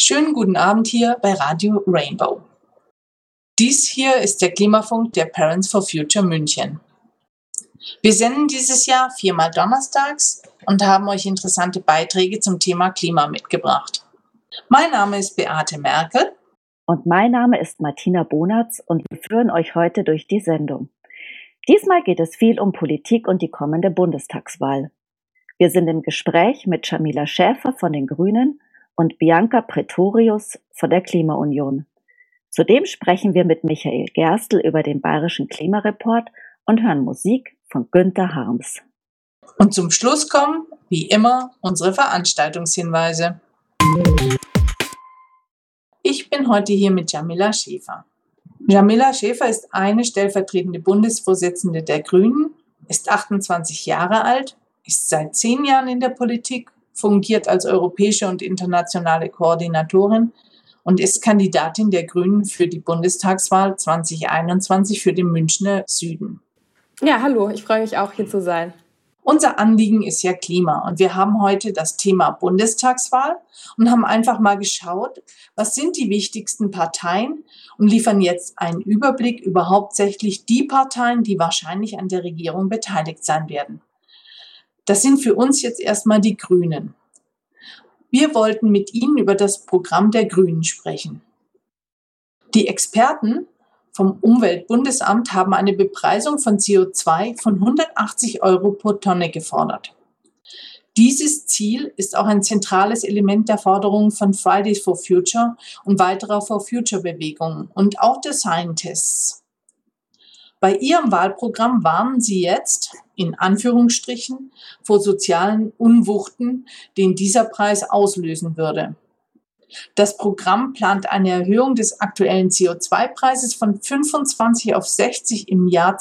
Schönen guten Abend hier bei Radio Rainbow. Dies hier ist der Klimafunk der Parents for Future München. Wir senden dieses Jahr 4-mal donnerstags und haben euch interessante Beiträge zum Thema Klima mitgebracht. Mein Name ist Beate Merkel. Und mein Name ist Martina Bonatz und wir führen euch heute durch die Sendung. Diesmal geht es viel um Politik und die kommende Bundestagswahl. Wir sind im Gespräch mit Jamila Schäfer von den Grünen und Bianca Pretorius von der Klimaunion. Zudem sprechen wir mit Michael Gerstl über den Bayerischen Klimareport und hören Musik von Günther Harms. Und zum Schluss kommen, wie immer, unsere Veranstaltungshinweise. Ich bin heute hier mit Jamila Schäfer. Jamila Schäfer ist eine stellvertretende Bundesvorsitzende der Grünen, ist 28 Jahre alt, ist seit 10 Jahren in der Politik, fungiert als europäische und internationale Koordinatorin und ist Kandidatin der Grünen für die Bundestagswahl 2021 für den Münchner Süden. Ja, hallo, ich freue mich auch, hier zu sein. Unser Anliegen ist ja Klima und wir haben heute das Thema Bundestagswahl und haben einfach mal geschaut, was sind die wichtigsten Parteien und liefern jetzt einen Überblick über hauptsächlich die Parteien, die wahrscheinlich an der Regierung beteiligt sein werden. Das sind für uns jetzt erstmal die Grünen. Wir wollten mit Ihnen über das Programm der Grünen sprechen. Die Experten vom Umweltbundesamt haben eine Bepreisung von CO2 von 180 € pro Tonne gefordert. Dieses Ziel ist auch ein zentrales Element der Forderungen von Fridays for Future und weiterer For Future Bewegungen und auch der Scientists. Bei ihrem Wahlprogramm warnen sie jetzt, in Anführungsstrichen, vor sozialen Unwuchten, den dieser Preis auslösen würde. Das Programm plant eine Erhöhung des aktuellen CO2-Preises von 25 auf 60 im Jahr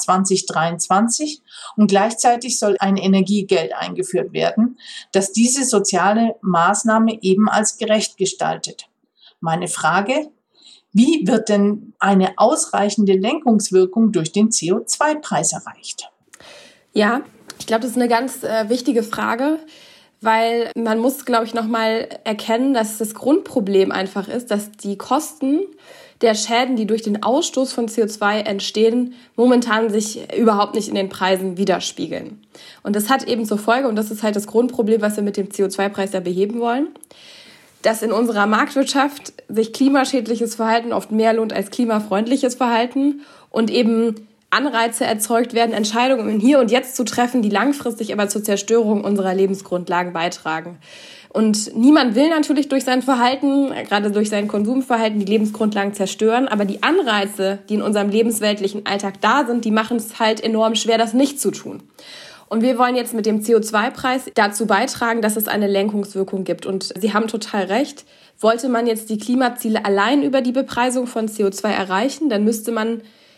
2023 und gleichzeitig soll ein Energiegeld eingeführt werden, das diese soziale Maßnahme eben als gerecht gestaltet. Meine Frage: Wie wird denn eine ausreichende Lenkungswirkung durch den CO2-Preis erreicht? Ja, ich glaube, das ist eine ganz wichtige Frage, weil man muss, glaube ich, nochmal erkennen, dass das Grundproblem einfach ist, dass die Kosten der Schäden, die durch den Ausstoß von CO2 entstehen, momentan sich überhaupt nicht in den Preisen widerspiegeln. Und das hat eben zur Folge, und das ist halt das Grundproblem, was wir mit dem CO2-Preis ja beheben wollen, dass in unserer Marktwirtschaft sich klimaschädliches Verhalten oft mehr lohnt als klimafreundliches Verhalten und eben Anreize erzeugt werden, Entscheidungen im Hier und Jetzt zu treffen, die langfristig aber zur Zerstörung unserer Lebensgrundlagen beitragen. Und niemand will natürlich durch sein Verhalten, gerade durch sein Konsumverhalten, die Lebensgrundlagen zerstören, aber die Anreize, die in unserem lebensweltlichen Alltag da sind, die machen es halt enorm schwer, das nicht zu tun. Und wir wollen jetzt mit dem CO2-Preis dazu beitragen, dass es eine Lenkungswirkung gibt. Und Sie haben total recht. Wollte man jetzt die Klimaziele allein über die Bepreisung von CO2 erreichen, dann müsste man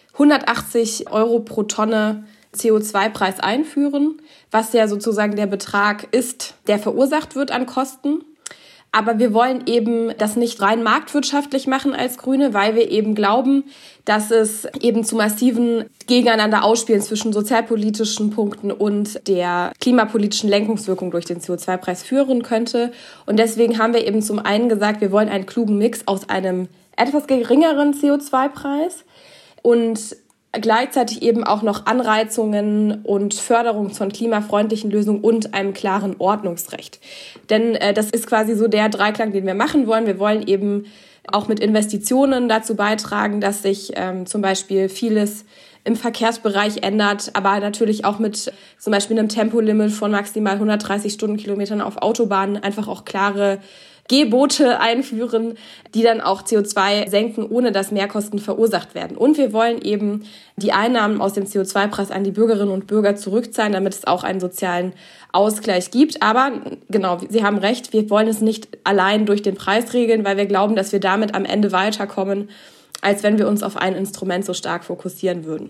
180 € pro Tonne CO2-Preis einführen, was ja sozusagen der Betrag ist, der verursacht wird an Kosten. Aber wir wollen eben das nicht rein marktwirtschaftlich machen als Grüne, weil wir eben glauben, dass es eben zu massiven Gegeneinander ausspielen zwischen sozialpolitischen Punkten und der klimapolitischen Lenkungswirkung durch den CO2-Preis führen könnte. Und deswegen haben wir eben zum einen gesagt, wir wollen einen klugen Mix aus einem etwas geringeren CO2-Preis und gleichzeitig eben auch noch Anreizungen und Förderung von klimafreundlichen Lösungen und einem klaren Ordnungsrecht. Denn das ist quasi so der Dreiklang, den wir machen wollen. Wir wollen eben auch mit Investitionen dazu beitragen, dass sich zum Beispiel vieles im Verkehrsbereich ändert, aber natürlich auch mit zum Beispiel einem Tempolimit von maximal 130 Stundenkilometern auf Autobahnen einfach auch klare Gebote einführen, die dann auch CO2 senken, ohne dass Mehrkosten verursacht werden. Und wir wollen eben die Einnahmen aus dem CO2-Preis an die Bürgerinnen und Bürger zurückzahlen, damit es auch einen sozialen Ausgleich gibt. Aber genau, Sie haben recht, wir wollen es nicht allein durch den Preis regeln, weil wir glauben, dass wir damit am Ende weiterkommen, als wenn wir uns auf ein Instrument so stark fokussieren würden.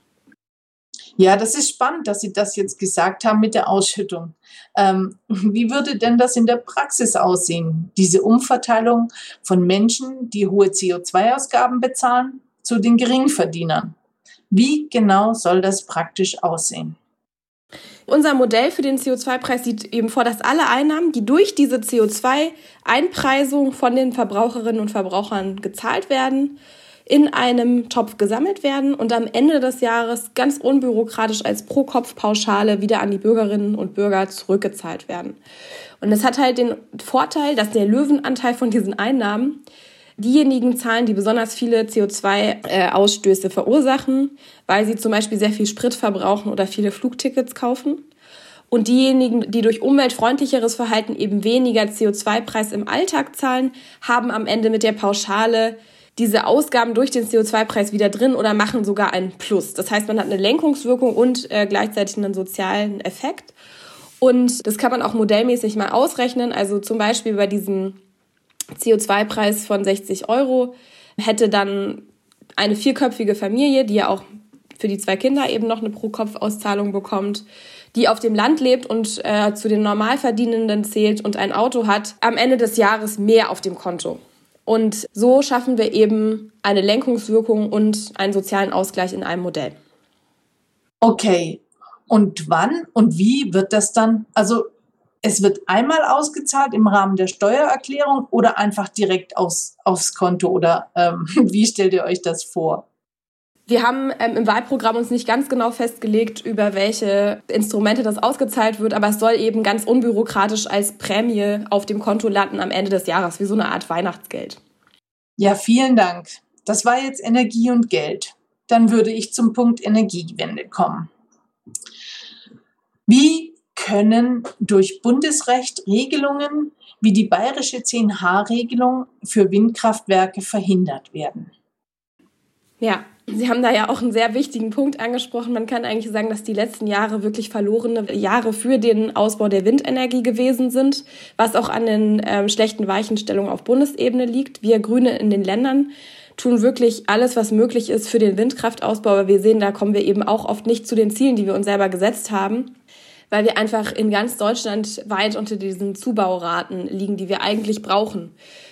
Ja, das ist spannend, dass Sie das jetzt gesagt haben mit der Ausschüttung. Wie würde denn das in der Praxis aussehen, diese Umverteilung von Menschen, die hohe CO2-Ausgaben bezahlen, zu den Geringverdienern? Wie genau soll das praktisch aussehen? Unser Modell für den CO2-Preis sieht eben vor, dass alle Einnahmen, die durch diese CO2-Einpreisung von den Verbraucherinnen und Verbrauchern gezahlt werden, in einem Topf gesammelt werden und am Ende des Jahres ganz unbürokratisch als Pro-Kopf-Pauschale wieder an die Bürgerinnen und Bürger zurückgezahlt werden. Und das hat halt den Vorteil, dass der Löwenanteil von diesen Einnahmen diejenigen zahlen, die besonders viele CO2-Ausstöße verursachen, weil sie zum Beispiel sehr viel Sprit verbrauchen oder viele Flugtickets kaufen. Und diejenigen, die durch umweltfreundlicheres Verhalten eben weniger CO2-Preis im Alltag zahlen, haben am Ende mit der Pauschale diese Ausgaben durch den CO2-Preis wieder drin oder machen sogar einen Plus. Das heißt, man hat eine Lenkungswirkung und gleichzeitig einen sozialen Effekt. Und das kann man auch modellmäßig mal ausrechnen. Also zum Beispiel bei diesem CO2-Preis von 60 € hätte dann eine 4-köpfige Familie, die ja auch für die 2 Kinder eben noch eine Pro-Kopf-Auszahlung bekommt, die auf dem Land lebt und zu den Normalverdienenden zählt und ein Auto hat, am Ende des Jahres mehr auf dem Konto. Und so schaffen wir eben eine Lenkungswirkung und einen sozialen Ausgleich in einem Modell. Okay, und wann und wie wird das dann? Also es wird einmal ausgezahlt im Rahmen der Steuererklärung oder einfach direkt aufs Konto oder wie stellt ihr euch das vor? Wir haben im Wahlprogramm uns nicht ganz genau festgelegt, über welche Instrumente das ausgezahlt wird, aber es soll eben ganz unbürokratisch als Prämie auf dem Konto landen am Ende des Jahres, wie so eine Art Weihnachtsgeld. Ja, vielen Dank. Das war jetzt Energie und Geld. Dann würde ich zum Punkt Energiewende kommen. Wie können durch Bundesrecht Regelungen wie die bayerische 10H-Regelung für Windkraftwerke verhindert werden? Ja, Sie haben da ja auch einen sehr wichtigen Punkt angesprochen. Man kann eigentlich sagen, dass die letzten Jahre wirklich verlorene Jahre für den Ausbau der Windenergie gewesen sind, was auch an den schlechten Weichenstellungen auf Bundesebene liegt. Wir Grüne in den Ländern tun wirklich alles, was möglich ist für den Windkraftausbau, aber wir sehen, da kommen wir eben auch oft nicht zu den Zielen, die wir uns selber gesetzt haben, weil wir einfach in ganz Deutschland weit unter diesen Zubauraten liegen, die wir eigentlich brauchen.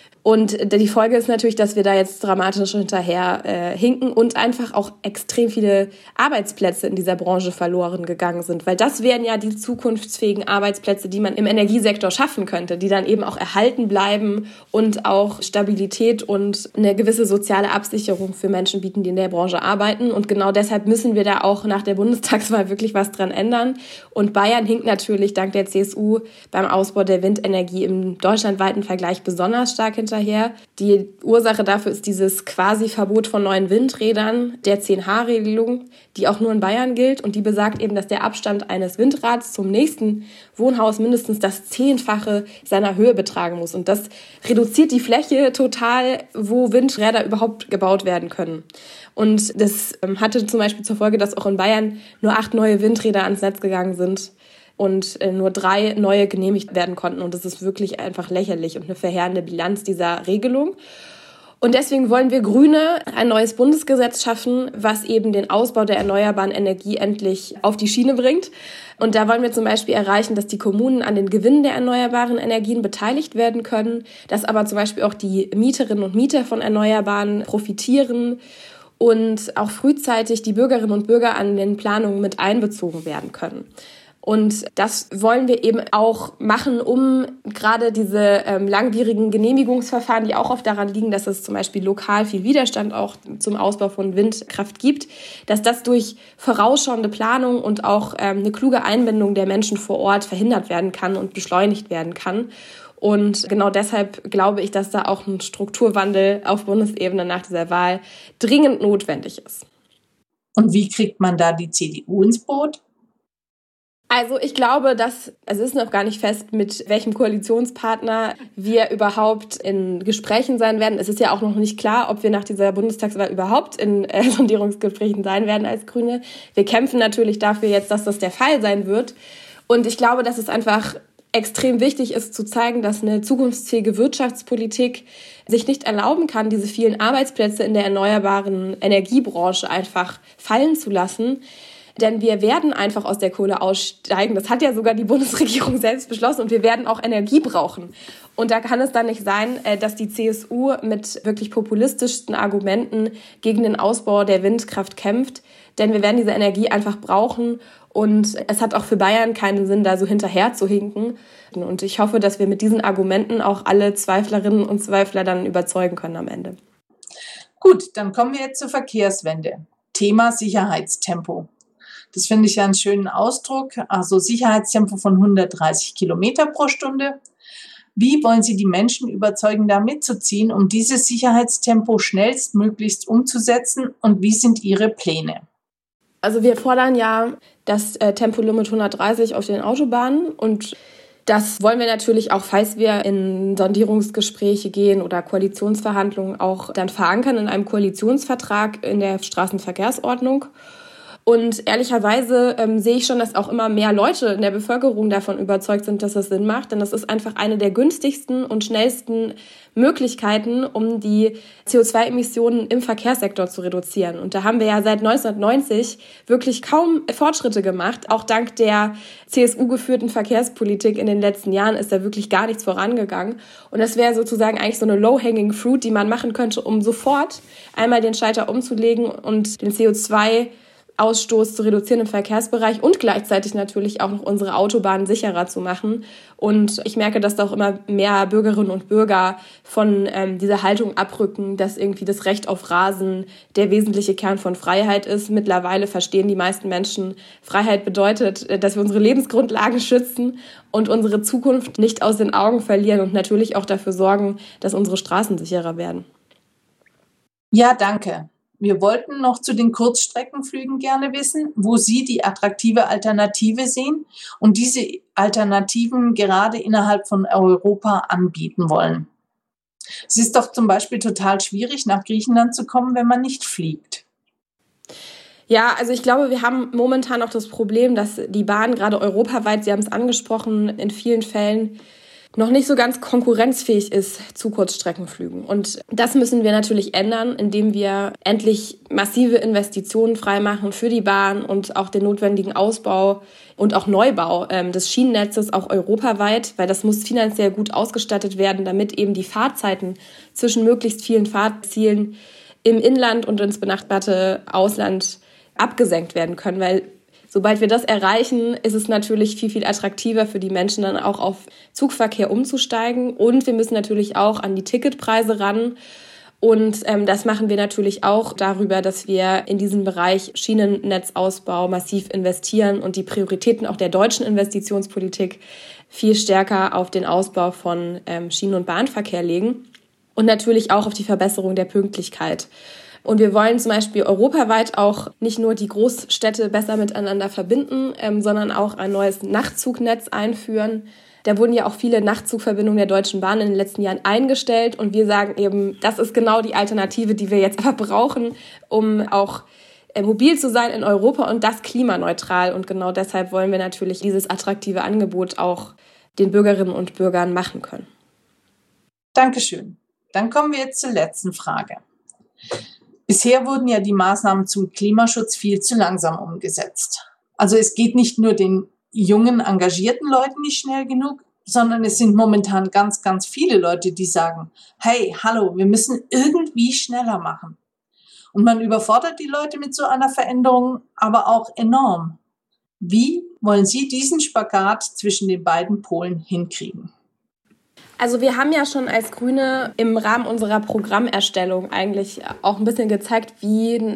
Und die Folge ist natürlich, dass wir da jetzt dramatisch hinterher hinken und einfach auch extrem viele Arbeitsplätze in dieser Branche verloren gegangen sind. Weil das wären ja die zukunftsfähigen Arbeitsplätze, die man im Energiesektor schaffen könnte, die dann eben auch erhalten bleiben und auch Stabilität und eine gewisse soziale Absicherung für Menschen bieten, die in der Branche arbeiten. Und genau deshalb müssen wir da auch nach der Bundestagswahl wirklich was dran ändern. Und Bayern hinkt natürlich dank der CSU beim Ausbau der Windenergie im deutschlandweiten Vergleich besonders stark hinterher. Die Ursache dafür ist dieses Quasi-Verbot von neuen Windrädern, der 10H-Regelung, die auch nur in Bayern gilt. Und die besagt eben, dass der Abstand eines Windrads zum nächsten Wohnhaus mindestens das 10-fache seiner Höhe betragen muss. Und das reduziert die Fläche total, wo Windräder überhaupt gebaut werden können. Und das hatte zum Beispiel zur Folge, dass auch in Bayern nur 8 neue Windräder ans Netz gegangen sind und nur 3 neue genehmigt werden konnten. Und das ist wirklich einfach lächerlich und eine verheerende Bilanz dieser Regelung. Und deswegen wollen wir Grüne ein neues Bundesgesetz schaffen, was eben den Ausbau der erneuerbaren Energie endlich auf die Schiene bringt. Und da wollen wir zum Beispiel erreichen, dass die Kommunen an den Gewinnen der erneuerbaren Energien beteiligt werden können, dass aber zum Beispiel auch die Mieterinnen und Mieter von Erneuerbaren profitieren und auch frühzeitig die Bürgerinnen und Bürger an den Planungen mit einbezogen werden können. Und das wollen wir eben auch machen, um gerade diese langwierigen Genehmigungsverfahren, die auch oft daran liegen, dass es zum Beispiel lokal viel Widerstand auch zum Ausbau von Windkraft gibt, dass das durch vorausschauende Planung und auch eine kluge Einbindung der Menschen vor Ort verhindert werden kann und beschleunigt werden kann. Und genau deshalb glaube ich, dass da auch ein Strukturwandel auf Bundesebene nach dieser Wahl dringend notwendig ist. Und wie kriegt man da die CDU ins Boot? Also ich glaube, dass es ist noch gar nicht fest, mit welchem Koalitionspartner wir überhaupt in Gesprächen sein werden. Es ist ja auch noch nicht klar, ob wir nach dieser Bundestagswahl überhaupt in Sondierungsgesprächen sein werden als Grüne. Wir kämpfen natürlich dafür jetzt, dass das der Fall sein wird. Und ich glaube, dass es einfach extrem wichtig ist, zu zeigen, dass eine zukunftsfähige Wirtschaftspolitik sich nicht erlauben kann, diese vielen Arbeitsplätze in der erneuerbaren Energiebranche einfach fallen zu lassen. Denn wir werden einfach aus der Kohle aussteigen. Das hat ja sogar die Bundesregierung selbst beschlossen. Und wir werden auch Energie brauchen. Und da kann es dann nicht sein, dass die CSU mit wirklich populistischsten Argumenten gegen den Ausbau der Windkraft kämpft. Denn wir werden diese Energie einfach brauchen. Und es hat auch für Bayern keinen Sinn, da so hinterher zu hinken. Und ich hoffe, dass wir mit diesen Argumenten auch alle Zweiflerinnen und Zweifler dann überzeugen können am Ende. Gut, dann kommen wir jetzt zur Verkehrswende. Thema Sicherheitstempo. Das finde ich ja einen schönen Ausdruck. Also Sicherheitstempo von 130 Kilometer pro Stunde. Wie wollen Sie die Menschen überzeugen, da mitzuziehen, um dieses Sicherheitstempo schnellstmöglichst umzusetzen? Und wie sind Ihre Pläne? Also wir fordern ja das Tempolimit 130 auf den Autobahnen und das wollen wir natürlich auch, falls wir in Sondierungsgespräche gehen oder Koalitionsverhandlungen, auch dann verankern in einem Koalitionsvertrag in der Straßenverkehrsordnung. Und ehrlicherweise sehe ich schon, dass auch immer mehr Leute in der Bevölkerung davon überzeugt sind, dass das Sinn macht. Denn das ist einfach eine der günstigsten und schnellsten Möglichkeiten, um die CO2-Emissionen im Verkehrssektor zu reduzieren. Und da haben wir ja seit 1990 wirklich kaum Fortschritte gemacht. Auch dank der CSU-geführten Verkehrspolitik in den letzten Jahren ist da wirklich gar nichts vorangegangen. Und das wäre sozusagen eigentlich so eine low-hanging fruit, die man machen könnte, um sofort einmal den Schalter umzulegen und den CO2-Ausstoß zu reduzieren im Verkehrsbereich und gleichzeitig natürlich auch noch unsere Autobahnen sicherer zu machen. Und ich merke, dass da auch immer mehr Bürgerinnen und Bürger von dieser Haltung abrücken, dass irgendwie das Recht auf Rasen der wesentliche Kern von Freiheit ist. Mittlerweile verstehen die meisten Menschen, Freiheit bedeutet, dass wir unsere Lebensgrundlagen schützen und unsere Zukunft nicht aus den Augen verlieren und natürlich auch dafür sorgen, dass unsere Straßen sicherer werden. Ja, danke. Wir wollten noch zu den Kurzstreckenflügen gerne wissen, wo Sie die attraktive Alternative sehen und diese Alternativen gerade innerhalb von Europa anbieten wollen. Es ist doch zum Beispiel total schwierig, nach Griechenland zu kommen, wenn man nicht fliegt. Ja, also ich glaube, wir haben momentan auch das Problem, dass die Bahn gerade europaweit, Sie haben es angesprochen, in vielen Fällen noch nicht so ganz konkurrenzfähig ist zu Kurzstreckenflügen. Und das müssen wir natürlich ändern, indem wir endlich massive Investitionen freimachen für die Bahn und auch den notwendigen Ausbau und auch Neubau des Schienennetzes auch europaweit, weil das muss finanziell gut ausgestattet werden, damit eben die Fahrzeiten zwischen möglichst vielen Fahrzielen im Inland und ins benachbarte Ausland abgesenkt werden können, weil sobald wir das erreichen, ist es natürlich viel, viel attraktiver für die Menschen, dann auch auf Zugverkehr umzusteigen. Und wir müssen natürlich auch an die Ticketpreise ran. Und das machen wir natürlich auch darüber, dass wir in diesem Bereich Schienennetzausbau massiv investieren und die Prioritäten auch der deutschen Investitionspolitik viel stärker auf den Ausbau von Schienen- und Bahnverkehr legen. Und natürlich auch auf die Verbesserung der Pünktlichkeit. Und wir wollen zum Beispiel europaweit auch nicht nur die Großstädte besser miteinander verbinden, sondern auch ein neues Nachtzugnetz einführen. Da wurden ja auch viele Nachtzugverbindungen der Deutschen Bahn in den letzten Jahren eingestellt. Und wir sagen eben, das ist genau die Alternative, die wir jetzt aber brauchen, um auch mobil zu sein in Europa und das klimaneutral. Und genau deshalb wollen wir natürlich dieses attraktive Angebot auch den Bürgerinnen und Bürgern machen können. Dankeschön. Dann kommen wir jetzt zur letzten Frage. Bisher wurden ja die Maßnahmen zum Klimaschutz viel zu langsam umgesetzt. Also es geht nicht nur den jungen, engagierten Leuten nicht schnell genug, sondern es sind momentan ganz, ganz viele Leute, die sagen, hey, hallo, wir müssen irgendwie schneller machen. Und man überfordert die Leute mit so einer Veränderung aber auch enorm. Wie wollen Sie diesen Spagat zwischen den beiden Polen hinkriegen? Also wir haben ja schon als Grüne im Rahmen unserer Programmerstellung eigentlich auch ein bisschen gezeigt, wie eine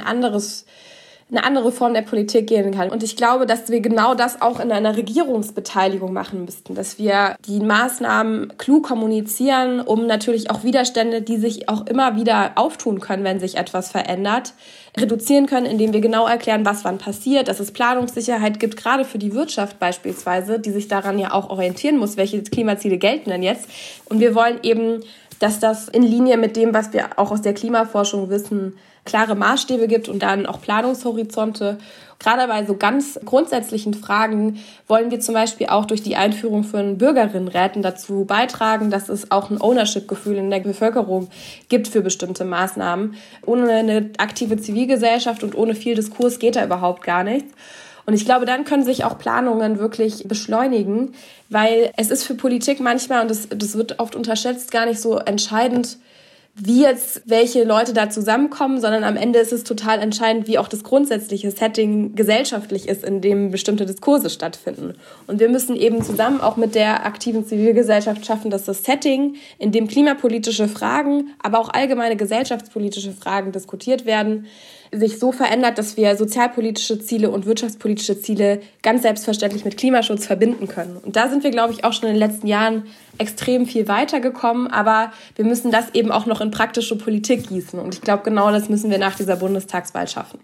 andere Form der Politik gehen kann. Und ich glaube, dass wir genau das auch in einer Regierungsbeteiligung machen müssten, dass wir die Maßnahmen klug kommunizieren, um natürlich auch Widerstände, die sich auch immer wieder auftun können, wenn sich etwas verändert, reduzieren können, indem wir genau erklären, was wann passiert, dass es Planungssicherheit gibt, gerade für die Wirtschaft beispielsweise, die sich daran ja auch orientieren muss, welche Klimaziele gelten denn jetzt. Und wir wollen eben, dass das in Linie mit dem, was wir auch aus der Klimaforschung wissen, klare Maßstäbe gibt und dann auch Planungshorizonte. Gerade bei so ganz grundsätzlichen Fragen wollen wir zum Beispiel auch durch die Einführung von Bürgerinnenräten dazu beitragen, dass es auch ein Ownership-Gefühl in der Bevölkerung gibt für bestimmte Maßnahmen. Ohne eine aktive Zivilgesellschaft und ohne viel Diskurs geht da überhaupt gar nichts. Und ich glaube, dann können sich auch Planungen wirklich beschleunigen, weil es ist für Politik manchmal, und das wird oft unterschätzt, gar nicht so entscheidend, wie jetzt welche Leute da zusammenkommen, sondern am Ende ist es total entscheidend, wie auch das grundsätzliche Setting gesellschaftlich ist, in dem bestimmte Diskurse stattfinden. Und wir müssen eben zusammen auch mit der aktiven Zivilgesellschaft schaffen, dass das Setting, in dem klimapolitische Fragen, aber auch allgemeine gesellschaftspolitische Fragen diskutiert werden, sich so verändert, dass wir sozialpolitische Ziele und wirtschaftspolitische Ziele ganz selbstverständlich mit Klimaschutz verbinden können. Und da sind wir, glaube ich, auch schon in den letzten Jahren extrem viel weitergekommen, aber wir müssen das eben auch noch in praktische Politik gießen. Und ich glaube, genau das müssen wir nach dieser Bundestagswahl schaffen.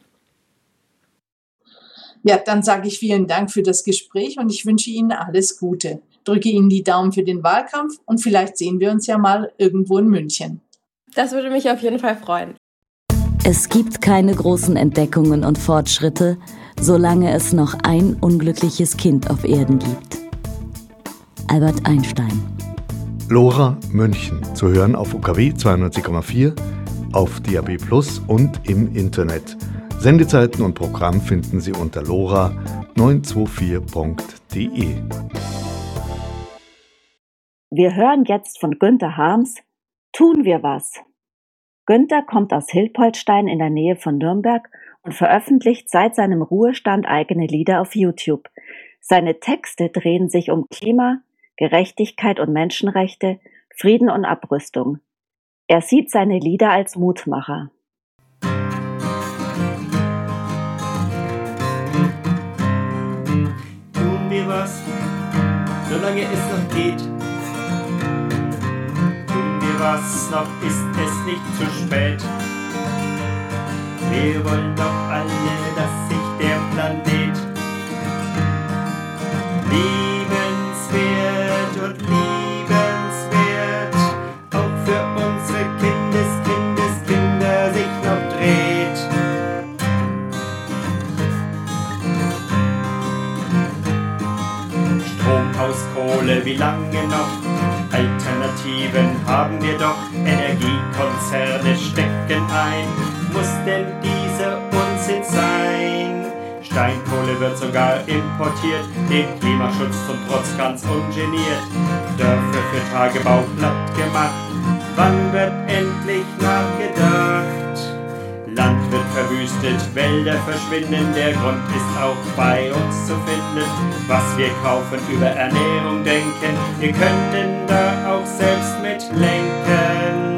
Ja, dann sage ich vielen Dank für das Gespräch und ich wünsche Ihnen alles Gute. Drücke Ihnen die Daumen für den Wahlkampf und vielleicht sehen wir uns ja mal irgendwo in München. Das würde mich auf jeden Fall freuen. Es gibt keine großen Entdeckungen und Fortschritte, solange es noch ein unglückliches Kind auf Erden gibt. Albert Einstein. Lora München, zu hören auf UKW 92,4, auf DAB+ und im Internet. Sendezeiten und Programm finden Sie unter lora924.de. Wir hören jetzt von Günter Harms Tun wir was. Günter kommt aus Hilpoltstein in der Nähe von Nürnberg und veröffentlicht seit seinem Ruhestand eigene Lieder auf YouTube. Seine Texte drehen sich um Klima, Gerechtigkeit und Menschenrechte, Frieden und Abrüstung. Er sieht seine Lieder als Mutmacher. Tun wir was, solange es noch geht. Tun wir was, noch ist es nicht zu spät. Wir wollen doch alle, dass sich der Planet liebenswert und liebenswert auch für unsere Kindeskinder sich noch dreht. Strom aus Kohle, wie lange noch? Alternativen haben wir doch. Energiekonzerne stecken ein. Muss denn dieser Unsinn sein? Steinkohle wird sogar importiert, den Klimaschutz zum Trotz ganz ungeniert. Dörfer für Tagebau platt gemacht, wann wird endlich nachgedacht? Land wird verwüstet, Wälder verschwinden, der Grund ist auch bei uns zu finden. Was wir kaufen, über Ernährung denken, wir können da auch selbst mitlenken.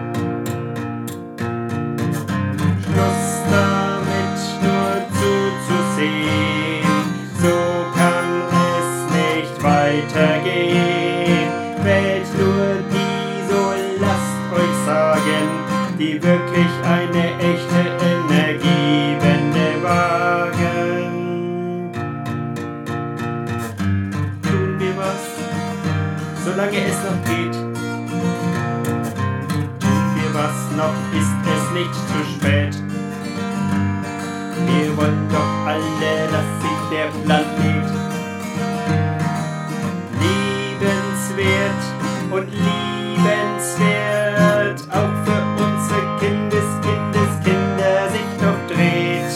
Schluss damit nur zuzusehen, so kann es nicht weitergehen. Wählt nur die, so lasst euch sagen, die wirklich eine echte Energiewende wagen. Tun wir was, solange es noch geht. Tun wir was, noch ist es nicht zu spät. Wir wollen doch alle, dass sich der Planet liebenswert und liebenswert auch für unsere Kindeskinder sich noch dreht.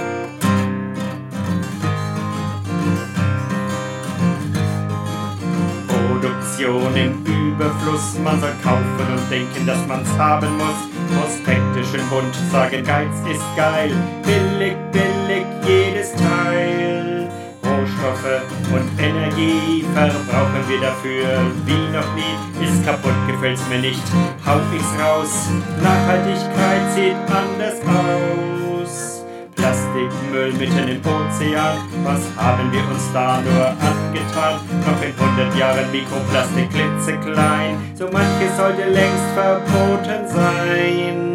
Produktion im Überfluss, man soll kaufen und denken, dass man's haben muss. Prospekte schön bunt, sagen Geiz ist geil, billig, billig jedes Teil. Rohstoffe und Energie verbrauchen wir dafür wie noch nie. Ist kaputt, gefällt's mir nicht, hau ich's raus. Nachhaltigkeit sieht anders aus. Plastikmüll mitten im Ozean, was haben wir uns da nur angetan? Noch in 100 Jahren Mikroplastik klitzeklein, so manches sollte längst verboten sein.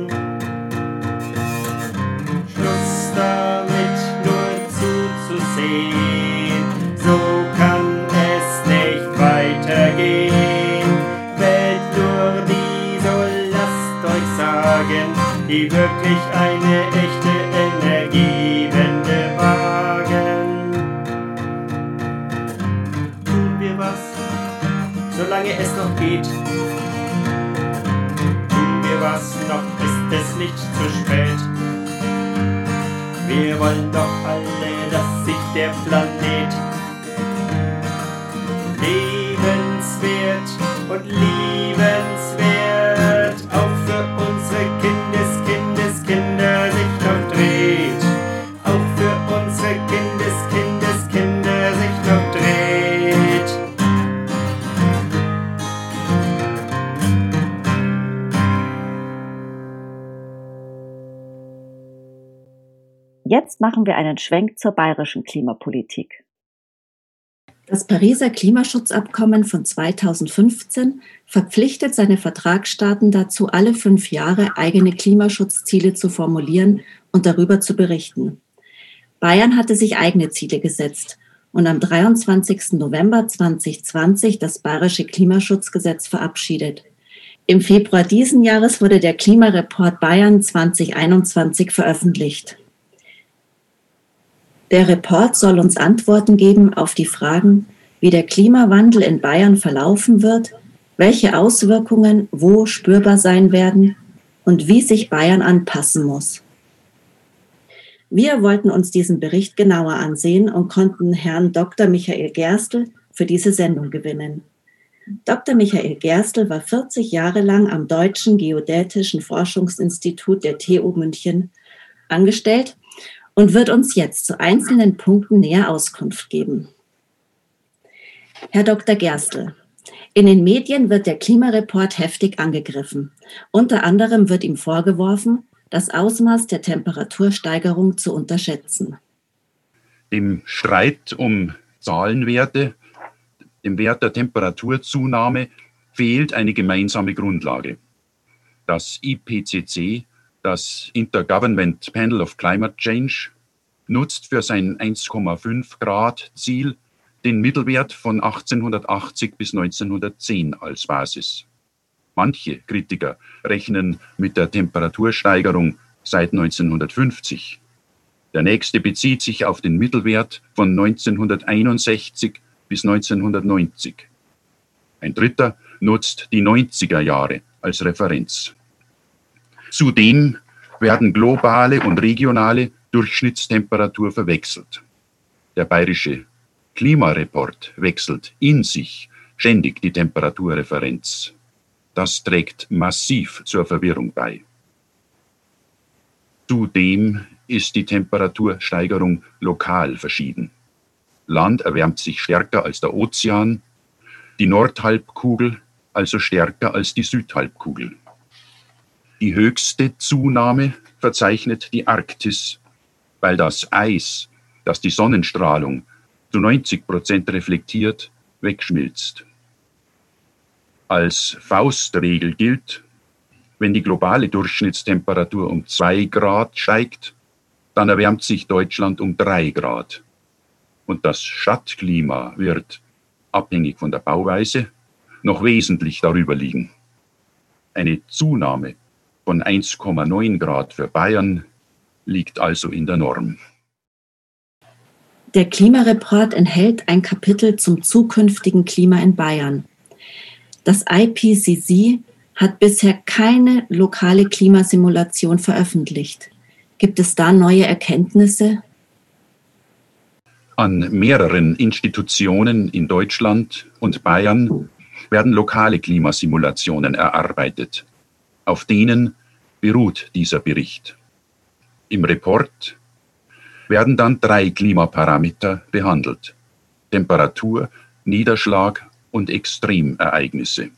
Schluss damit nur zuzusehen, so kann es nicht weitergehen. Wählt nur die, so lasst euch sagen, die wirklich eine echte Energiewende wagen. Tun wir was, solange es noch geht. Tun wir was, noch ist es nicht zu spät. Wir wollen doch alle, dass sich der Planet liebenswert und liebenswert auch Jetzt machen wir einen Schwenk zur bayerischen Klimapolitik. Das Pariser Klimaschutzabkommen von 2015 verpflichtet seine Vertragsstaaten dazu, alle 5 Jahre eigene Klimaschutzziele zu formulieren und darüber zu berichten. Bayern hatte sich eigene Ziele gesetzt und am 23. November 2020 das Bayerische Klimaschutzgesetz verabschiedet. Im Februar diesen Jahres wurde der Klimareport Bayern 2021 veröffentlicht. Der Report soll uns Antworten geben auf die Fragen, wie der Klimawandel in Bayern verlaufen wird, welche Auswirkungen wo spürbar sein werden und wie sich Bayern anpassen muss. Wir wollten uns diesen Bericht genauer ansehen und konnten Herrn Dr. Michael Gerstl für diese Sendung gewinnen. Dr. Michael Gerstl war 40 Jahre lang am Deutschen Geodätischen Forschungsinstitut der TU München angestellt und wird uns jetzt zu einzelnen Punkten näher Auskunft geben. Herr Dr. Gerstl, in den Medien wird der Klimareport heftig angegriffen. Unter anderem wird ihm vorgeworfen, das Ausmaß der Temperatursteigerung zu unterschätzen. Im Streit um Zahlenwerte, dem Wert der Temperaturzunahme, fehlt eine gemeinsame Grundlage. Das IPCC, das Intergovernment Panel of Climate Change, nutzt für sein 1,5 Grad Ziel den Mittelwert von 1880 bis 1910 als Basis. Manche Kritiker rechnen mit der Temperatursteigerung seit 1950. Der nächste bezieht sich auf den Mittelwert von 1961 bis 1990. Ein dritter nutzt die 90er Jahre als Referenz. Zudem werden globale und regionale Durchschnittstemperatur verwechselt. Der bayerische Klimareport wechselt in sich ständig die Temperaturreferenz. Das trägt massiv zur Verwirrung bei. Zudem ist die Temperatursteigerung lokal verschieden. Land erwärmt sich stärker als der Ozean, die Nordhalbkugel also stärker als die Südhalbkugel. Die höchste Zunahme verzeichnet die Arktis, weil das Eis, das die Sonnenstrahlung zu 90% reflektiert, wegschmilzt. Als Faustregel gilt, wenn die globale Durchschnittstemperatur um 2 Grad steigt, dann erwärmt sich Deutschland um 3 Grad. Und das Stadtklima wird, abhängig von der Bauweise, noch wesentlich darüber liegen. Eine Zunahme von 1,9 Grad für Bayern liegt also in der Norm. Der Klimareport enthält ein Kapitel zum zukünftigen Klima in Bayern. Das IPCC hat bisher keine lokale Klimasimulation veröffentlicht. Gibt es da neue Erkenntnisse? An mehreren Institutionen in Deutschland und Bayern werden lokale Klimasimulationen erarbeitet. Auf denen beruht dieser Bericht. Im Report werden dann 3 Klimaparameter behandelt: Temperatur, Niederschlag und Extremereignisse.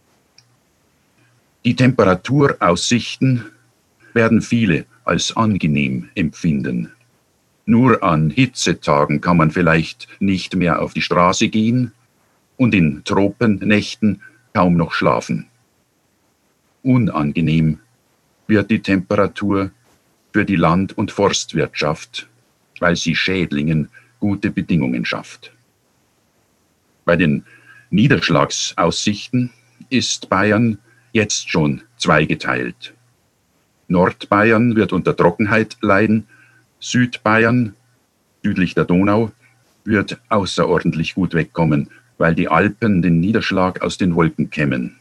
Die Temperaturaussichten werden viele als angenehm empfinden. Nur an Hitzetagen kann man vielleicht nicht mehr auf die Straße gehen und in Tropennächten kaum noch schlafen. Unangenehm wird die Temperatur für die Land- und Forstwirtschaft, weil sie Schädlingen gute Bedingungen schafft. Bei den Niederschlagsaussichten ist Bayern jetzt schon zweigeteilt. Nordbayern wird unter Trockenheit leiden, Südbayern, südlich der Donau, wird außerordentlich gut wegkommen, weil die Alpen den Niederschlag aus den Wolken kämmen.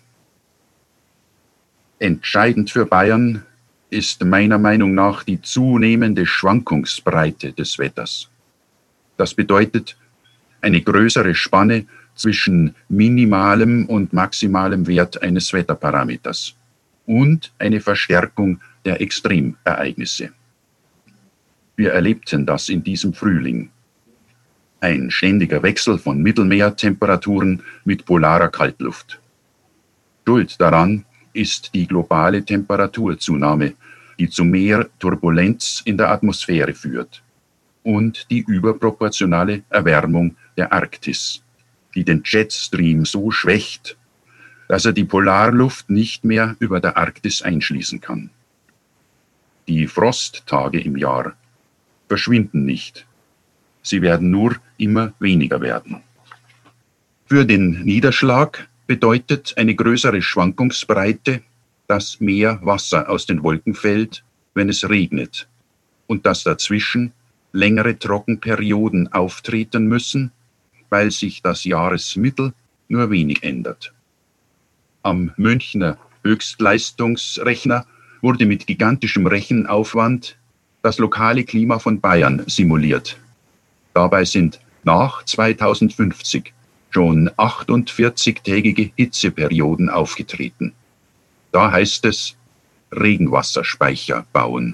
Entscheidend für Bayern ist meiner Meinung nach die zunehmende Schwankungsbreite des Wetters. Das bedeutet eine größere Spanne zwischen minimalem und maximalem Wert eines Wetterparameters und eine Verstärkung der Extremereignisse. Wir erlebten das in diesem Frühling. Ein ständiger Wechsel von Mittelmeertemperaturen mit polarer Kaltluft. Schuld daran ist die globale Temperaturzunahme, die zu mehr Turbulenz in der Atmosphäre führt, und die überproportionale Erwärmung der Arktis, die den Jetstream so schwächt, dass er die Polarluft nicht mehr über der Arktis einschließen kann. Die Frosttage im Jahr verschwinden nicht. Sie werden nur immer weniger werden. Für den Niederschlag bedeutet eine größere Schwankungsbreite, dass mehr Wasser aus den Wolken fällt, wenn es regnet, und dass dazwischen längere Trockenperioden auftreten müssen, weil sich das Jahresmittel nur wenig ändert. Am Münchner Höchstleistungsrechner wurde mit gigantischem Rechenaufwand das lokale Klima von Bayern simuliert. Dabei sind nach 2050 schon 48-tägige Hitzeperioden aufgetreten. Da heißt es, Regenwasserspeicher bauen.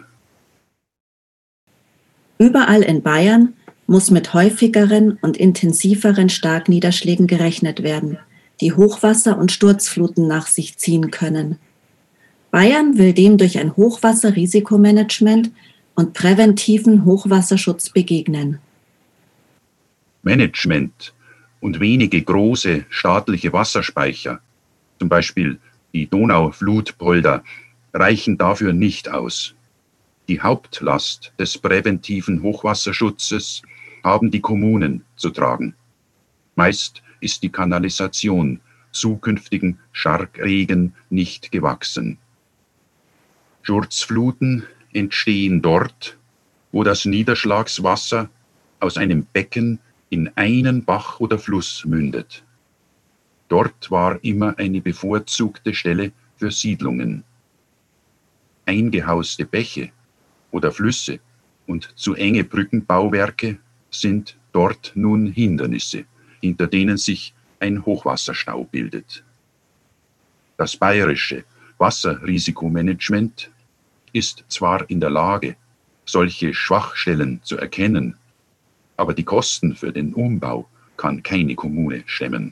Überall in Bayern muss mit häufigeren und intensiveren Starkniederschlägen gerechnet werden, die Hochwasser und Sturzfluten nach sich ziehen können. Bayern will dem durch ein Hochwasserrisikomanagement und präventiven Hochwasserschutz begegnen. Management und wenige große staatliche Wasserspeicher, zum Beispiel die Donauflutpolder, reichen dafür nicht aus. Die Hauptlast des präventiven Hochwasserschutzes haben die Kommunen zu tragen. Meist ist die Kanalisation zukünftigen Starkregen nicht gewachsen. Sturzfluten entstehen dort, wo das Niederschlagswasser aus einem Becken in einen Bach oder Fluss mündet. Dort war immer eine bevorzugte Stelle für Siedlungen. Eingehauste Bäche oder Flüsse und zu enge Brückenbauwerke sind dort nun Hindernisse, hinter denen sich ein Hochwasserstau bildet. Das bayerische Wasserrisikomanagement ist zwar in der Lage, solche Schwachstellen zu erkennen, aber die Kosten für den Umbau kann keine Kommune stemmen.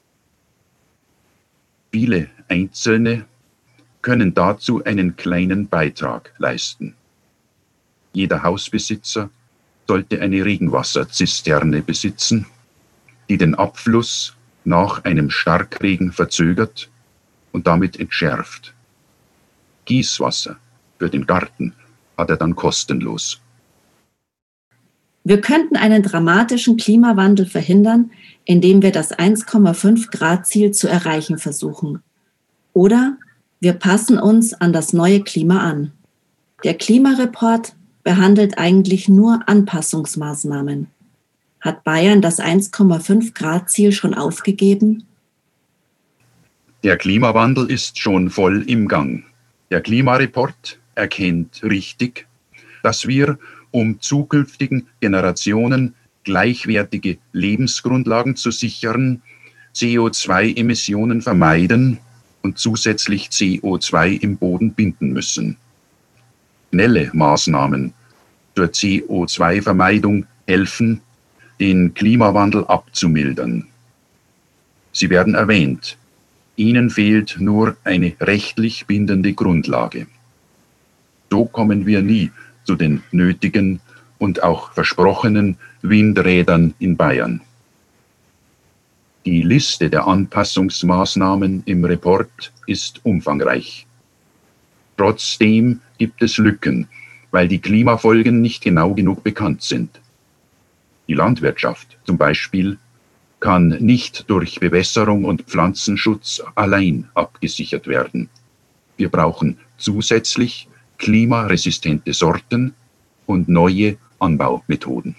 Viele Einzelne können dazu einen kleinen Beitrag leisten. Jeder Hausbesitzer sollte eine Regenwasserzisterne besitzen, die den Abfluss nach einem Starkregen verzögert und damit entschärft. Gießwasser für den Garten hat er dann kostenlos. Wir könnten einen dramatischen Klimawandel verhindern, indem wir das 1,5 Grad Ziel zu erreichen versuchen. Oder wir passen uns an das neue Klima an. Der Klimareport behandelt eigentlich nur Anpassungsmaßnahmen. Hat Bayern das 1,5 Grad Ziel schon aufgegeben? Der Klimawandel ist schon voll im Gang. Der Klimareport erkennt richtig, dass wir, um zukünftigen Generationen gleichwertige Lebensgrundlagen zu sichern, CO2-Emissionen vermeiden und zusätzlich CO2 im Boden binden müssen. Schnelle Maßnahmen zur CO2-Vermeidung helfen, den Klimawandel abzumildern. Sie werden erwähnt. Ihnen fehlt nur eine rechtlich bindende Grundlage. So kommen wir nie zu den nötigen und auch versprochenen Windrädern in Bayern. Die Liste der Anpassungsmaßnahmen im Report ist umfangreich. Trotzdem gibt es Lücken, weil die Klimafolgen nicht genau genug bekannt sind. Die Landwirtschaft zum Beispiel kann nicht durch Bewässerung und Pflanzenschutz allein abgesichert werden. Wir brauchen zusätzlich klimaresistente Sorten und neue Anbaumethoden.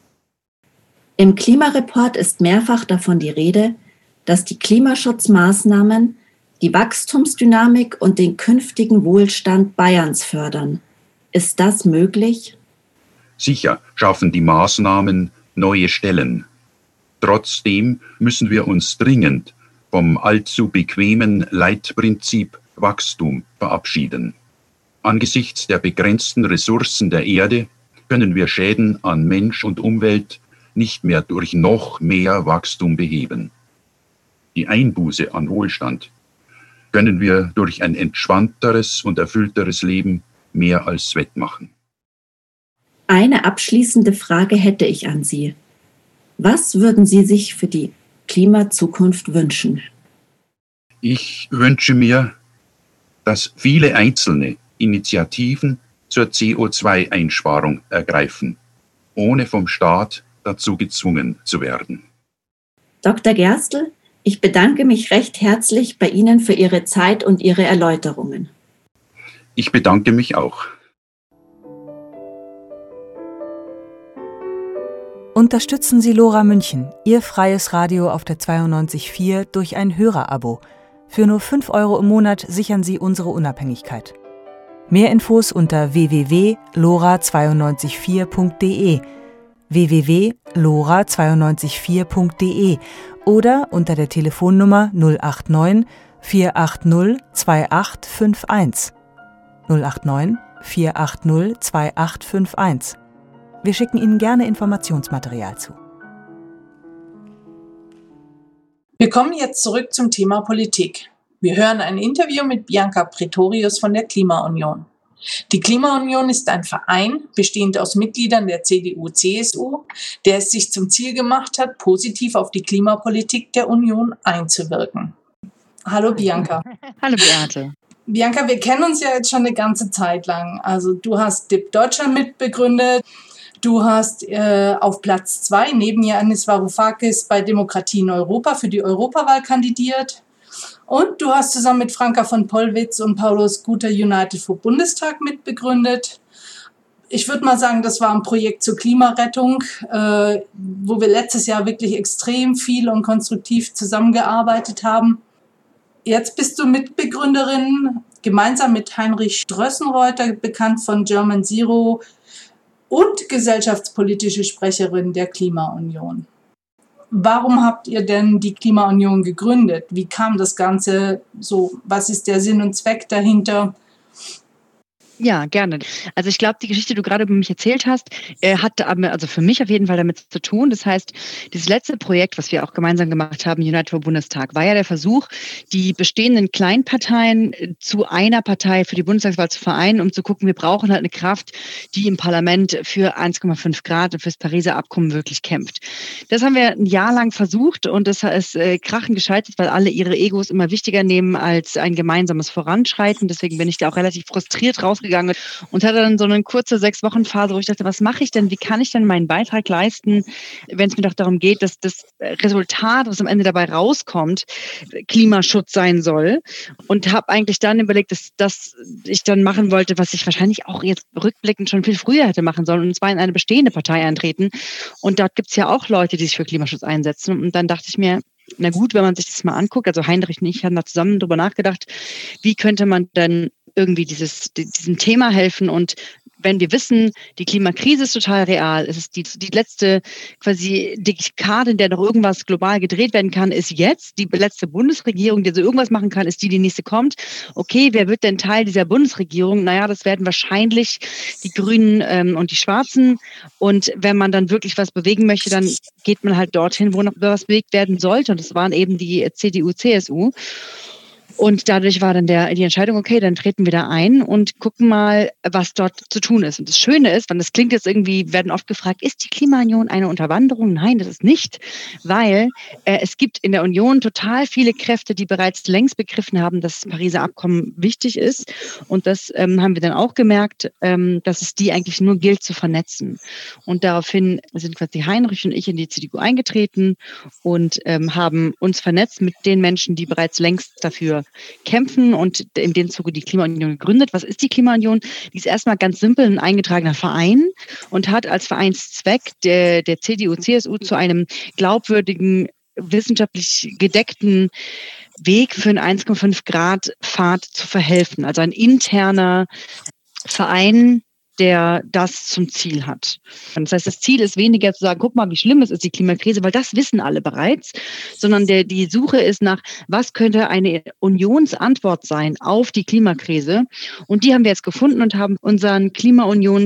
Im Klimareport ist mehrfach davon die Rede, dass die Klimaschutzmaßnahmen die Wachstumsdynamik und den künftigen Wohlstand Bayerns fördern. Ist das möglich? Sicher schaffen die Maßnahmen neue Stellen. Trotzdem müssen wir uns dringend vom allzu bequemen Leitprinzip Wachstum verabschieden. Angesichts der begrenzten Ressourcen der Erde können wir Schäden an Mensch und Umwelt nicht mehr durch noch mehr Wachstum beheben. Die Einbuße an Wohlstand können wir durch ein entspannteres und erfüllteres Leben mehr als wettmachen. Eine abschließende Frage hätte ich an Sie. Was würden Sie sich für die Klimazukunft wünschen? Ich wünsche mir, dass viele einzelne Initiativen zur CO2-Einsparung ergreifen, ohne vom Staat dazu gezwungen zu werden. Dr. Gerstl, ich bedanke mich recht herzlich bei Ihnen für Ihre Zeit und Ihre Erläuterungen. Ich bedanke mich auch. Unterstützen Sie LoRa München, Ihr freies Radio auf der 92.4 durch ein Hörerabo. Für nur 5 € im Monat sichern Sie unsere Unabhängigkeit. Mehr Infos unter www.lora924.de, www.lora924.de oder unter der Telefonnummer 089 480 2851. 089 480 2851. Wir schicken Ihnen gerne Informationsmaterial zu. Wir kommen jetzt zurück zum Thema Politik. Wir hören ein Interview mit Bianca Pretorius von der Klimaunion. Die Klimaunion ist ein Verein, bestehend aus Mitgliedern der CDU-CSU, der es sich zum Ziel gemacht hat, positiv auf die Klimapolitik der Union einzuwirken. Hallo Bianca. Hallo Beate. Bianca, wir kennen uns ja jetzt schon eine ganze Zeit lang. Also du hast DIP Deutschland mitbegründet. Du hast auf Platz 2 neben Yanis Varoufakis bei Demokratie in Europa für die Europawahl kandidiert. Und du hast zusammen mit Franka von Pollwitz und Paulus Guter United for Bundestag mitbegründet. Ich würde mal sagen, das war ein Projekt zur Klimarettung, wo wir letztes Jahr wirklich extrem viel und konstruktiv zusammengearbeitet haben. Jetzt bist du Mitbegründerin, gemeinsam mit Heinrich Strössenreuter, bekannt von German Zero, und gesellschaftspolitische Sprecherin der Klimaunion. Warum habt ihr denn die Klimaunion gegründet? Wie kam das Ganze so? Was ist der Sinn und Zweck dahinter? Ja, gerne. Also ich glaube, die Geschichte, die du gerade über mich erzählt hast, hat also für mich auf jeden Fall damit zu tun. Das heißt, dieses letzte Projekt, was wir auch gemeinsam gemacht haben, United for Bundestag, war ja der Versuch, die bestehenden Kleinparteien zu einer Partei für die Bundestagswahl zu vereinen, um zu gucken, wir brauchen halt eine Kraft, die im Parlament für 1,5 Grad und fürs Pariser Abkommen wirklich kämpft. Das haben wir ein Jahr lang versucht und das ist krachend gescheitert, weil alle ihre Egos immer wichtiger nehmen als ein gemeinsames Voranschreiten. Deswegen bin ich da auch relativ frustriert rausgegangen und hatte dann so eine kurze 6-Wochen-Phase, wo ich dachte, was mache ich denn, wie kann ich denn meinen Beitrag leisten, wenn es mir doch darum geht, dass das Resultat, was am Ende dabei rauskommt, Klimaschutz sein soll, und habe eigentlich dann überlegt, dass ich dann machen wollte, was ich wahrscheinlich auch jetzt rückblickend schon viel früher hätte machen sollen, und zwar in eine bestehende Partei eintreten, und dort gibt es ja auch Leute, die sich für Klimaschutz einsetzen, und dann dachte ich mir, na gut, wenn man sich das mal anguckt, also Heinrich und ich haben da zusammen drüber nachgedacht, wie könnte man dann irgendwie diesem Thema helfen. Und wenn wir wissen, die Klimakrise ist total real, es ist die letzte quasi Dekade, in der noch irgendwas global gedreht werden kann, ist jetzt. Die letzte Bundesregierung, die so irgendwas machen kann, ist die nächste kommt. Okay, wer wird denn Teil dieser Bundesregierung? Naja, das werden wahrscheinlich die Grünen und die Schwarzen. Und wenn man dann wirklich was bewegen möchte, dann geht man halt dorthin, wo noch was bewegt werden sollte. Und das waren eben die CDU, CSU. Und dadurch war dann die Entscheidung, okay, dann treten wir da ein und gucken mal, was dort zu tun ist. Und das Schöne ist, weil das klingt jetzt irgendwie, werden oft gefragt, ist die Klimaunion eine Unterwanderung? Nein, das ist nicht, weil es gibt in der Union total viele Kräfte, die bereits längst begriffen haben, dass das Pariser Abkommen wichtig ist. Und das haben wir dann auch gemerkt, dass es die eigentlich nur gilt zu vernetzen. Und daraufhin sind quasi Heinrich und ich in die CDU eingetreten und haben uns vernetzt mit den Menschen, die bereits längst dafür kämpfen, und in dem Zuge die Klimaunion gegründet. Was ist die Klimaunion? Die ist erstmal ganz simpel ein eingetragener Verein und hat als Vereinszweck der CDU, CSU zu einem glaubwürdigen, wissenschaftlich gedeckten Weg für einen 1,5 Grad Pfad zu verhelfen. Also ein interner Verein, der das zum Ziel hat. Das heißt, das Ziel ist weniger zu sagen, guck mal, wie schlimm es ist, die Klimakrise, weil das wissen alle bereits, sondern die Suche ist nach, was könnte eine Unionsantwort sein auf die Klimakrise. Und die haben wir jetzt gefunden und haben unseren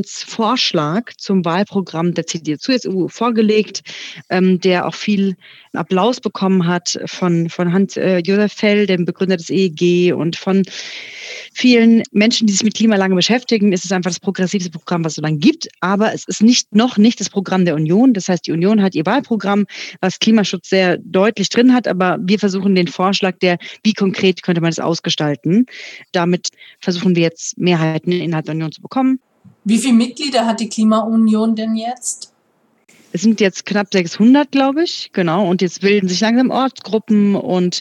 Klimaunionsvorschlag zum Wahlprogramm der CDU-CSU vorgelegt, der auch viel Applaus bekommen hat von Hans-Josef Fell, dem Begründer des EEG, und von vielen Menschen, die sich mit Klima lange beschäftigen, ist es einfach das progressivste Programm, was es so lange gibt. Aber es ist noch nicht das Programm der Union. Das heißt, die Union hat ihr Wahlprogramm, was Klimaschutz sehr deutlich drin hat. Aber wir versuchen den Vorschlag, wie konkret könnte man das ausgestalten. Damit versuchen wir jetzt Mehrheiten innerhalb der Union zu bekommen. Wie viele Mitglieder hat die Klimaunion denn jetzt? Es sind jetzt knapp 600, glaube ich, genau. Und jetzt bilden sich langsam Ortsgruppen und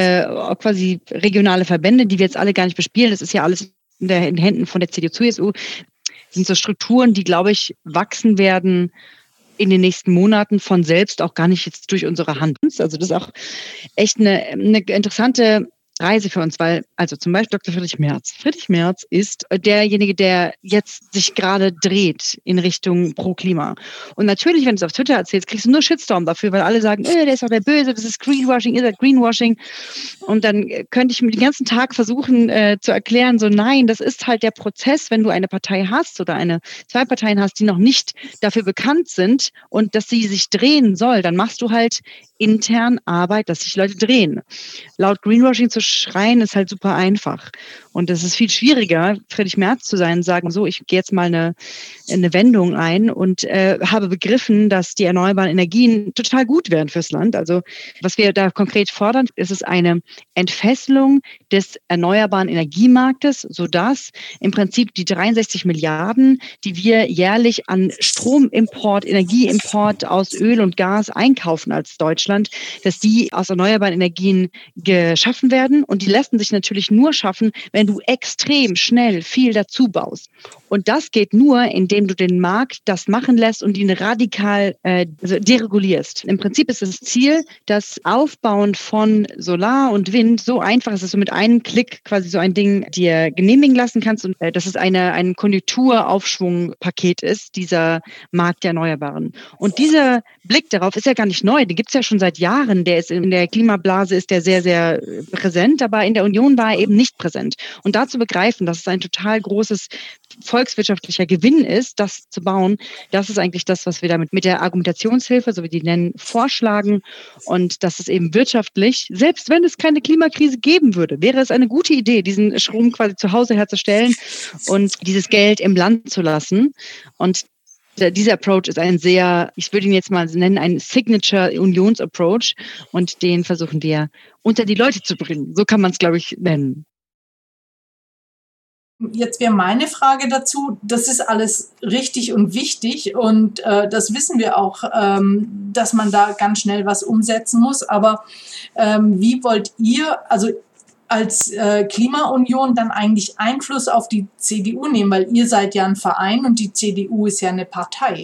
quasi regionale Verbände, die wir jetzt alle gar nicht bespielen. Das ist ja alles in den Händen von der CDU-CSU. Das sind so Strukturen, die, glaube ich, wachsen werden in den nächsten Monaten von selbst, auch gar nicht jetzt durch unsere Hand. Also das ist auch echt eine interessante Reise für uns, weil, also zum Beispiel Dr. Friedrich Merz. Friedrich Merz ist derjenige, der jetzt sich gerade dreht in Richtung Pro-Klima. Und natürlich, wenn du es auf Twitter erzählst, kriegst du nur Shitstorm dafür, weil alle sagen, der ist doch der Böse, das ist Greenwashing, ist das Greenwashing. Und dann könnte ich mir den ganzen Tag versuchen zu erklären, so nein, das ist halt der Prozess, wenn du eine Partei hast oder zwei Parteien hast, die noch nicht dafür bekannt sind und dass sie sich drehen soll, dann machst du halt intern Arbeit, dass sich Leute drehen. Laut Greenwashing zu schreien ist halt super einfach. Und es ist viel schwieriger, Friedrich Merz zu sein und sagen, so, ich gehe jetzt mal eine Wendung ein und habe begriffen, dass die erneuerbaren Energien total gut wären fürs Land. Also was wir da konkret fordern, ist es eine Entfesselung des erneuerbaren Energiemarktes, sodass im Prinzip die 63 Milliarden, die wir jährlich an Stromimport, Energieimport aus Öl und Gas einkaufen als Deutschland, dass die aus erneuerbaren Energien geschaffen werden. Und die lassen sich natürlich nur schaffen, wenn du extrem schnell viel dazu baust. Und das geht nur, indem du den Markt das machen lässt und ihn radikal deregulierst. Im Prinzip ist das Ziel, das Aufbauen von Solar und Wind so einfach ist, dass du mit einem Klick quasi so ein Ding dir genehmigen lassen kannst und dass es ein Konjunkturaufschwungpaket ist, dieser Markt der Erneuerbaren. Und dieser Blick darauf ist ja gar nicht neu, den gibt es ja schon seit Jahren. Der ist in der Klimablase ist der sehr, sehr präsent, aber in der Union war er eben nicht präsent. Und da zu begreifen, dass es ein total großes volkswirtschaftlicher Gewinn ist, das zu bauen, das ist eigentlich das, was wir damit mit der Argumentationshilfe, so wie die nennen, vorschlagen. Und dass es eben wirtschaftlich, selbst wenn es keine Klimakrise geben würde, wäre es eine gute Idee, diesen Strom quasi zu Hause herzustellen und dieses Geld im Land zu lassen. Und dieser Approach ist ein sehr, ich würde ihn jetzt mal nennen, ein Signature-Unions-Approach und den versuchen wir unter die Leute zu bringen. So kann man es, glaube ich, nennen. Jetzt wäre meine Frage dazu, das ist alles richtig und wichtig und das wissen wir auch, dass man da ganz schnell was umsetzen muss, aber wie wollt ihr, also als Klimaunion dann eigentlich Einfluss auf die CDU nehmen, weil ihr seid ja ein Verein und die CDU ist ja eine Partei.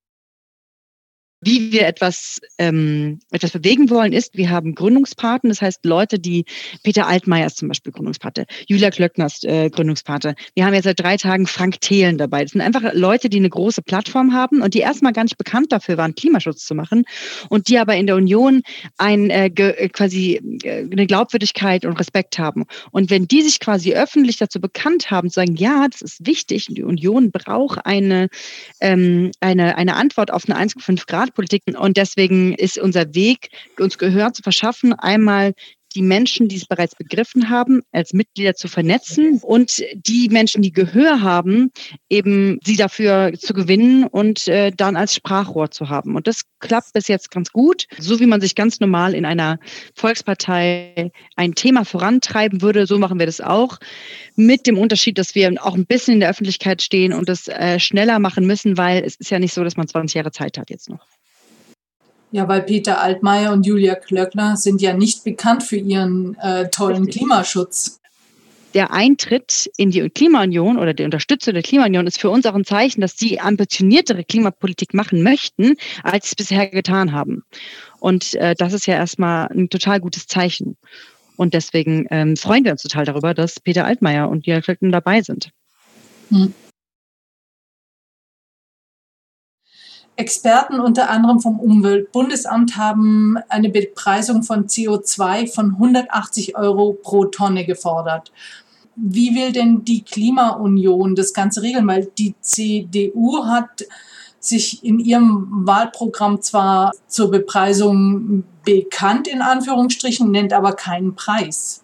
Wie wir etwas bewegen wollen, ist, wir haben Gründungspaten, das heißt Leute, die Peter Altmaier ist zum Beispiel Gründungspate, Julia Klöckner ist Gründungspate. Wir haben jetzt seit 3 Tagen Frank Thelen dabei. Das sind einfach Leute, die eine große Plattform haben und die erstmal gar nicht bekannt dafür waren, Klimaschutz zu machen und die aber in der Union quasi eine Glaubwürdigkeit und Respekt haben. Und wenn die sich quasi öffentlich dazu bekannt haben, zu sagen, ja, das ist wichtig, die Union braucht eine Antwort auf eine 1,5 Grad Politik. Und deswegen ist unser Weg, uns Gehör zu verschaffen, einmal die Menschen, die es bereits begriffen haben, als Mitglieder zu vernetzen und die Menschen, die Gehör haben, eben sie dafür zu gewinnen und dann als Sprachrohr zu haben. Und das klappt bis jetzt ganz gut. So wie man sich ganz normal in einer Volkspartei ein Thema vorantreiben würde, so machen wir das auch. Mit dem Unterschied, dass wir auch ein bisschen in der Öffentlichkeit stehen und das schneller machen müssen, weil es ist ja nicht so, dass man 20 Jahre Zeit hat jetzt noch. Ja, weil Peter Altmaier und Julia Klöckner sind ja nicht bekannt für ihren tollen Klimaschutz. Der Eintritt in die Klimaunion oder die Unterstützung der Klimaunion ist für uns auch ein Zeichen, dass sie ambitioniertere Klimapolitik machen möchten, als sie es bisher getan haben. Und das ist ja erstmal ein total gutes Zeichen. Und deswegen freuen wir uns total darüber, dass Peter Altmaier und Julia Klöckner dabei sind. Experten unter anderem vom Umweltbundesamt haben eine Bepreisung von CO2 von 180 € pro Tonne gefordert. Wie will denn die Klimaunion das Ganze regeln? Weil die CDU hat sich in ihrem Wahlprogramm zwar zur Bepreisung bekannt, in Anführungsstrichen, nennt aber keinen Preis.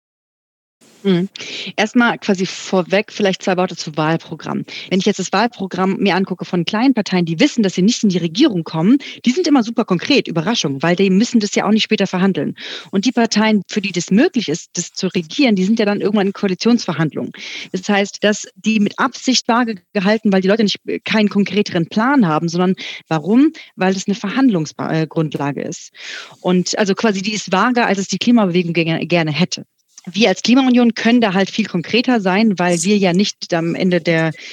Erstmal quasi vorweg vielleicht 2 Worte zu Wahlprogramm. Wenn ich jetzt das Wahlprogramm mir angucke von kleinen Parteien, die wissen, dass sie nicht in die Regierung kommen, die sind immer super konkret, Überraschung, weil die müssen das ja auch nicht später verhandeln. Und die Parteien, für die das möglich ist, das zu regieren, die sind ja dann irgendwann in Koalitionsverhandlungen. Das heißt, dass die mit Absicht vage gehalten, weil die Leute nicht keinen konkreteren Plan haben, sondern warum? Weil das eine Verhandlungsgrundlage ist. Und also quasi die ist vager, als es die Klimabewegung gerne hätte. Wir als Klimaunion können da halt viel konkreter sein, weil wir ja nicht am Ende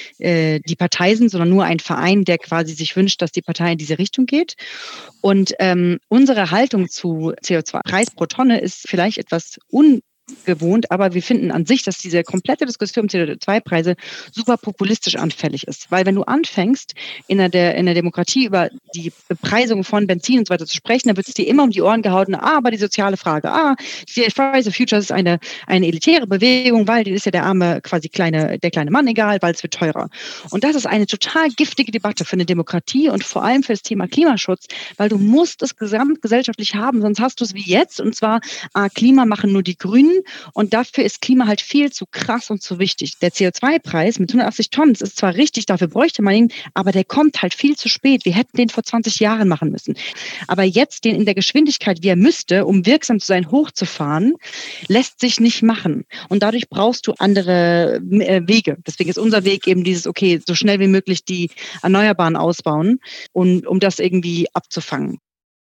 die Partei sind, sondern nur ein Verein, der quasi sich wünscht, dass die Partei in diese Richtung geht. Und unsere Haltung zu CO2-Preis pro Tonne ist vielleicht etwas ungewohnt, aber wir finden an sich, dass diese komplette Diskussion um CO2-Preise super populistisch anfällig ist. Weil wenn du anfängst, in der Demokratie über die Bepreisung von Benzin und so weiter zu sprechen, dann wird es dir immer um die Ohren gehauen, aber die soziale Frage, die Fridays for Future ist eine elitäre Bewegung, weil die ist ja der arme, quasi der kleine Mann egal, weil es wird teurer. Und das ist eine total giftige Debatte für eine Demokratie und vor allem für das Thema Klimaschutz, weil du musst es gesamtgesellschaftlich haben, sonst hast du es wie jetzt, und zwar Klima machen nur die Grünen. Und dafür ist Klima halt viel zu krass und zu wichtig. Der CO2-Preis mit 180 Tonnen ist zwar richtig, dafür bräuchte man ihn, aber der kommt halt viel zu spät. Wir hätten den vor 20 Jahren machen müssen. Aber jetzt den in der Geschwindigkeit, wie er müsste, um wirksam zu sein, hochzufahren, lässt sich nicht machen. Und dadurch brauchst du andere Wege. Deswegen ist unser Weg eben dieses, okay, so schnell wie möglich die Erneuerbaren ausbauen, um das irgendwie abzufangen.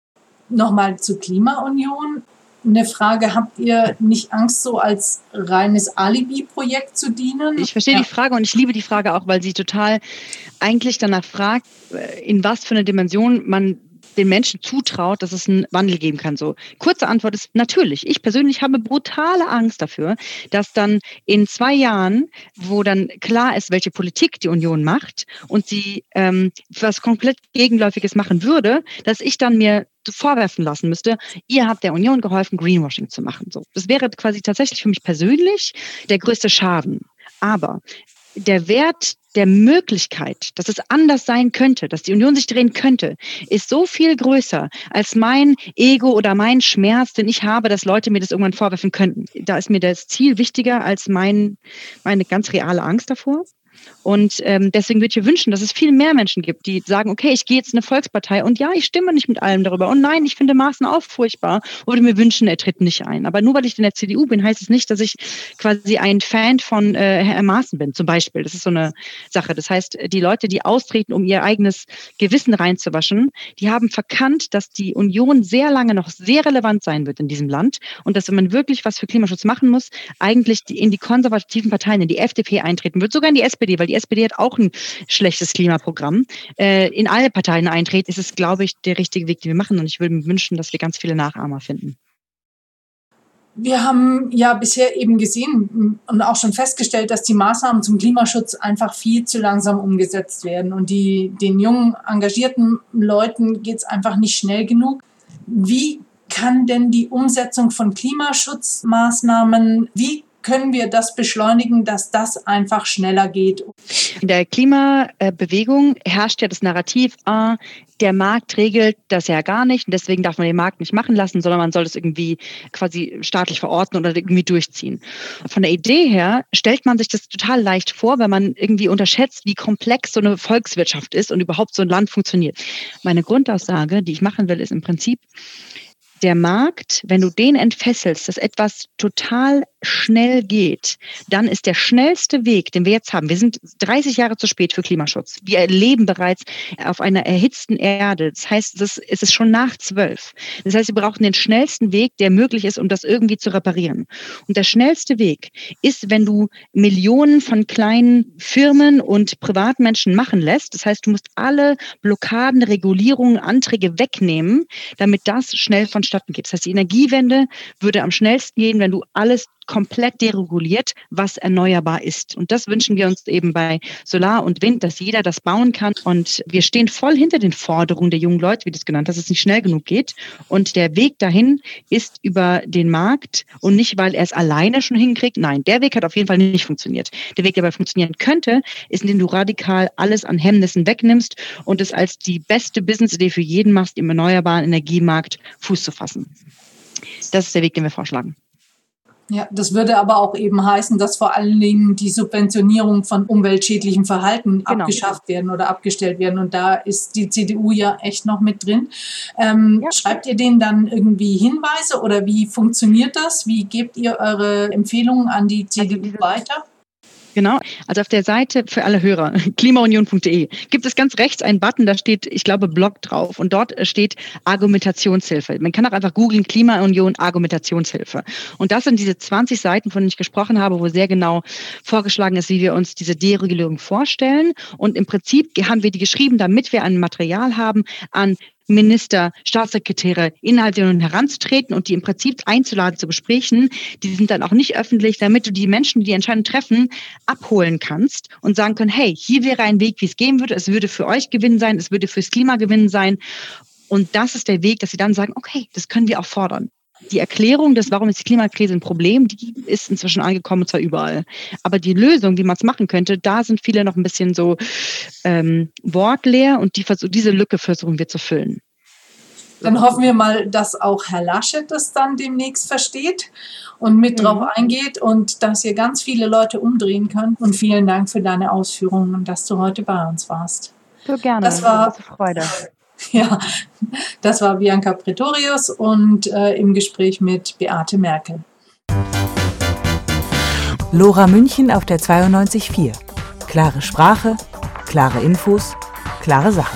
Nochmal zur Klimaunion. Eine Frage, habt ihr nicht Angst, so als reines Alibi-Projekt zu dienen? Ich verstehe die Frage und ich liebe die Frage auch, weil sie total eigentlich danach fragt, in was für eine Dimension man den Menschen zutraut, dass es einen Wandel geben kann. So, kurze Antwort ist natürlich. Ich persönlich habe brutale Angst dafür, dass dann in 2 Jahren, wo dann klar ist, welche Politik die Union macht und sie was komplett Gegenläufiges machen würde, dass ich dann mir vorwerfen lassen müsste, ihr habt der Union geholfen, Greenwashing zu machen. So, das wäre quasi tatsächlich für mich persönlich der größte Schaden. Aber der Wert der Möglichkeit, dass es anders sein könnte, dass die Union sich drehen könnte, ist so viel größer als mein Ego oder mein Schmerz, den ich habe, dass Leute mir das irgendwann vorwerfen könnten. Da ist mir das Ziel wichtiger als meine ganz reale Angst davor. Und deswegen würde ich mir wünschen, dass es viel mehr Menschen gibt, die sagen, okay, ich gehe jetzt in eine Volkspartei und ja, ich stimme nicht mit allem darüber. Und nein, ich finde Maaßen auch furchtbar. Würde mir wünschen, er tritt nicht ein. Aber nur weil ich in der CDU bin, heißt es nicht, dass ich quasi ein Fan von Herrn Maaßen bin, zum Beispiel. Das ist so eine Sache. Das heißt, die Leute, die austreten, um ihr eigenes Gewissen reinzuwaschen, die haben verkannt, dass die Union sehr lange noch sehr relevant sein wird in diesem Land und dass, wenn man wirklich was für Klimaschutz machen muss, eigentlich in die konservativen Parteien, in die FDP eintreten wird, sogar in die SPD, weil die SPD hat auch ein schlechtes Klimaprogramm. In alle Parteien eintreten, ist es, glaube ich, der richtige Weg, den wir machen. Und ich würde mir wünschen, dass wir ganz viele Nachahmer finden. Wir haben ja bisher eben gesehen und auch schon festgestellt, dass die Maßnahmen zum Klimaschutz einfach viel zu langsam umgesetzt werden. Und den jungen, engagierten Leuten geht es einfach nicht schnell genug. Wie kann denn die Umsetzung von Klimaschutzmaßnahmen, wie können wir das beschleunigen, dass das einfach schneller geht? In der Klimabewegung herrscht ja das Narrativ, der Markt regelt das ja gar nicht und deswegen darf man den Markt nicht machen lassen, sondern man soll es irgendwie quasi staatlich verordnen oder irgendwie durchziehen. Von der Idee her stellt man sich das total leicht vor, wenn man irgendwie unterschätzt, wie komplex so eine Volkswirtschaft ist und überhaupt so ein Land funktioniert. Meine Grundaussage, die ich machen will, ist im Prinzip, der Markt, wenn du den entfesselst, dass etwas total schnell geht, dann ist der schnellste Weg, den wir jetzt haben. Wir sind 30 Jahre zu spät für Klimaschutz. Wir leben bereits auf einer erhitzten Erde. Das heißt, es ist schon nach 12. Das heißt, wir brauchen den schnellsten Weg, der möglich ist, um das irgendwie zu reparieren. Und der schnellste Weg ist, wenn du Millionen von kleinen Firmen und Privatmenschen machen lässt. Das heißt, du musst alle Blockaden, Regulierungen, Anträge wegnehmen, damit das schnell vonstatten geht. Das heißt, die Energiewende würde am schnellsten gehen, wenn du alles komplett dereguliert, was erneuerbar ist. Und das wünschen wir uns eben bei Solar und Wind, dass jeder das bauen kann. Und wir stehen voll hinter den Forderungen der jungen Leute, wie du es genannt hast, dass es nicht schnell genug geht. Und der Weg dahin ist über den Markt und nicht, weil er es alleine schon hinkriegt. Nein, der Weg hat auf jeden Fall nicht funktioniert. Der Weg, der aber funktionieren könnte, ist, indem du radikal alles an Hemmnissen wegnimmst und es als die beste Business-Idee für jeden machst, im erneuerbaren Energiemarkt Fuß zu fassen. Das ist der Weg, den wir vorschlagen. Ja, das würde aber auch eben heißen, dass vor allen Dingen die Subventionierung von umweltschädlichem Verhalten abgeschafft werden oder abgestellt werden. Und da ist die CDU ja echt noch mit drin. Schreibt ihr denen dann irgendwie Hinweise oder wie funktioniert das? Wie gebt ihr eure Empfehlungen an die CDU weiter? Genau, also auf der Seite für alle Hörer, klimaunion.de, gibt es ganz rechts einen Button, da steht, ich glaube, Blog drauf und dort steht Argumentationshilfe. Man kann auch einfach googeln, Klimaunion Argumentationshilfe. Und das sind diese 20 Seiten, von denen ich gesprochen habe, wo sehr genau vorgeschlagen ist, wie wir uns diese Deregulierung vorstellen. Und im Prinzip haben wir die geschrieben, damit wir ein Material haben an Minister, Staatssekretäre innerhalb der Union heranzutreten und die im Prinzip einzuladen zu Gesprächen. Die sind dann auch nicht öffentlich, damit du die Menschen, die die Entscheidung treffen, abholen kannst und sagen können, hey, hier wäre ein Weg, wie es gehen würde. Es würde für euch Gewinn sein, es würde fürs Klima Gewinn sein. Und das ist der Weg, dass sie dann sagen, okay, das können wir auch fordern. Die Erklärung, warum ist die Klimakrise ein Problem, die ist inzwischen angekommen, und zwar überall. Aber die Lösung, wie man es machen könnte, da sind viele noch ein bisschen so wortleer und diese Lücke versuchen wir zu füllen. Dann hoffen wir mal, dass auch Herr Laschet das dann demnächst versteht und mit drauf eingeht und dass ihr ganz viele Leute umdrehen könnt. Und vielen Dank für deine Ausführungen und dass du heute bei uns warst. So gerne, das war große Freude. Ja, das war Bianca Pretorius und im Gespräch mit Beate Merkel. Lora München auf der 92.4. Klare Sprache, klare Infos, klare Sache.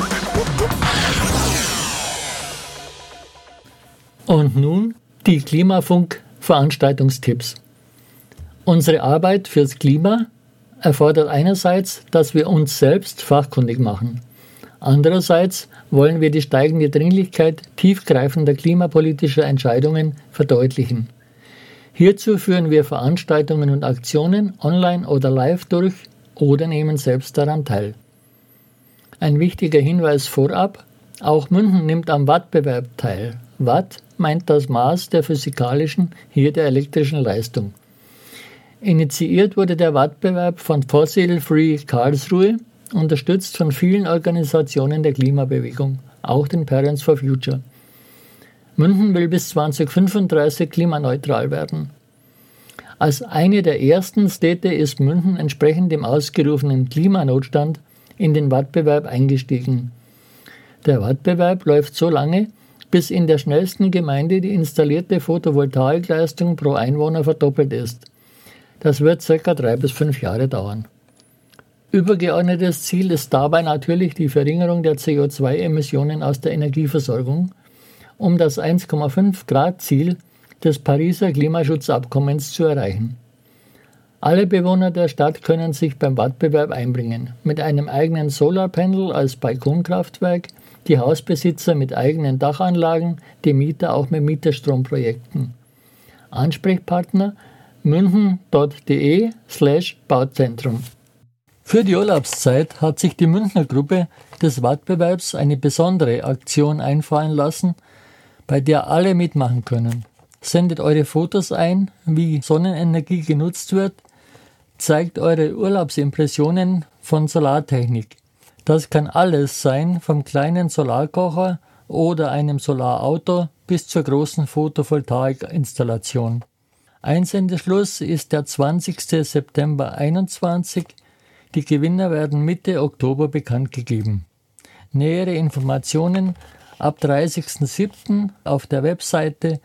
Und nun die Klimafunk-Veranstaltungstipps. Unsere Arbeit fürs Klima erfordert einerseits, dass wir uns selbst fachkundig machen. Andererseits wollen wir die steigende Dringlichkeit tiefgreifender klimapolitischer Entscheidungen verdeutlichen. Hierzu führen wir Veranstaltungen und Aktionen online oder live durch oder nehmen selbst daran teil. Ein wichtiger Hinweis vorab: Auch München nimmt am Wattbewerb teil. Watt meint das Maß der physikalischen, hier der elektrischen Leistung. Initiiert wurde der Wettbewerb von Fossil Free Karlsruhe, unterstützt von vielen Organisationen der Klimabewegung, auch den Parents for Future. München will bis 2035 klimaneutral werden. Als eine der ersten Städte ist München entsprechend dem ausgerufenen Klimanotstand in den Wettbewerb eingestiegen. Der Wettbewerb läuft so lange, bis in der schnellsten Gemeinde die installierte Photovoltaikleistung pro Einwohner verdoppelt ist. Das wird ca. 3 bis 5 Jahre dauern. Übergeordnetes Ziel ist dabei natürlich die Verringerung der CO2-Emissionen aus der Energieversorgung, um das 1,5 Grad Ziel des Pariser Klimaschutzabkommens zu erreichen. Alle Bewohner der Stadt können sich beim Wettbewerb einbringen, mit einem eigenen Solarpanel als Balkonkraftwerk, die Hausbesitzer mit eigenen Dachanlagen, die Mieter auch mit Mieterstromprojekten. Ansprechpartner münchen.de/Bauzentrum. Für die Urlaubszeit hat sich die Münchner Gruppe des Wettbewerbs eine besondere Aktion einfallen lassen, bei der alle mitmachen können. Sendet eure Fotos ein, wie Sonnenenergie genutzt wird, zeigt eure Urlaubsimpressionen von Solartechnik. Das kann alles sein, vom kleinen Solarkocher oder einem Solarauto bis zur großen Photovoltaikinstallation. Einsendeschluss ist der 20. September 2021. Die Gewinner werden Mitte Oktober bekannt gegeben. Nähere Informationen ab 30.07. auf der Webseite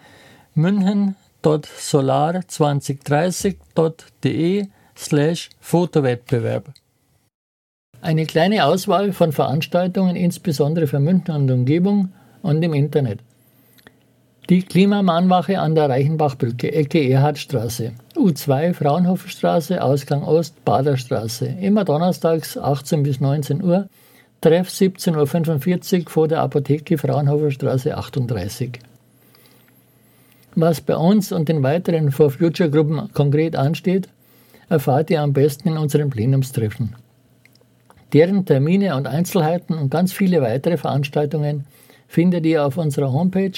münchen.solar2030.de/Fotowettbewerb. Eine kleine Auswahl von Veranstaltungen, insbesondere für München und Umgebung und im Internet. Die Klimamahnwache an der Reichenbachbrücke, Ecke Erhardstraße, U2 Fraunhoferstraße, Ausgang Ost, Baderstraße, immer donnerstags 18 bis 19 Uhr, Treff 17.45 Uhr vor der Apotheke Fraunhoferstraße 38. Was bei uns und den weiteren For Future Gruppen konkret ansteht, erfahrt ihr am besten in unseren Plenumstreffen. Deren Termine und Einzelheiten und ganz viele weitere Veranstaltungen findet ihr auf unserer Homepage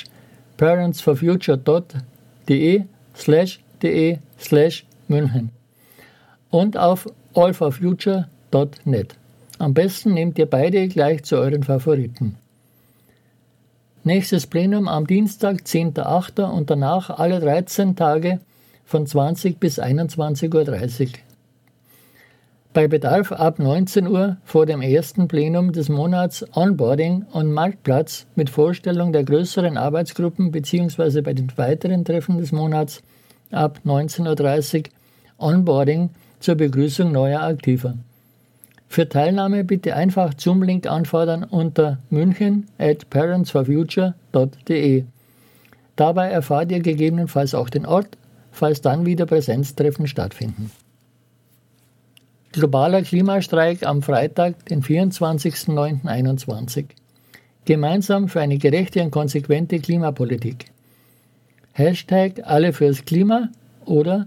parentsforfuture.de/München und auf allforfuture.net. Am besten nehmt ihr beide gleich zu euren Favoriten. Nächstes Plenum am Dienstag, 10.8. und danach alle 13 Tage von 20 bis 21.30 Uhr. Bei Bedarf ab 19 Uhr vor dem ersten Plenum des Monats Onboarding und Marktplatz mit Vorstellung der größeren Arbeitsgruppen bzw. bei den weiteren Treffen des Monats ab 19.30 Uhr Onboarding zur Begrüßung neuer Aktiver. Für Teilnahme bitte einfach Zoom-Link anfordern unter münchen@parentsforfuture.de. Dabei erfahrt ihr gegebenenfalls auch den Ort, falls dann wieder Präsenztreffen stattfinden. Globaler Klimastreik am Freitag, den 24.09.21. Gemeinsam für eine gerechte und konsequente Klimapolitik. Hashtag alle fürs Klima oder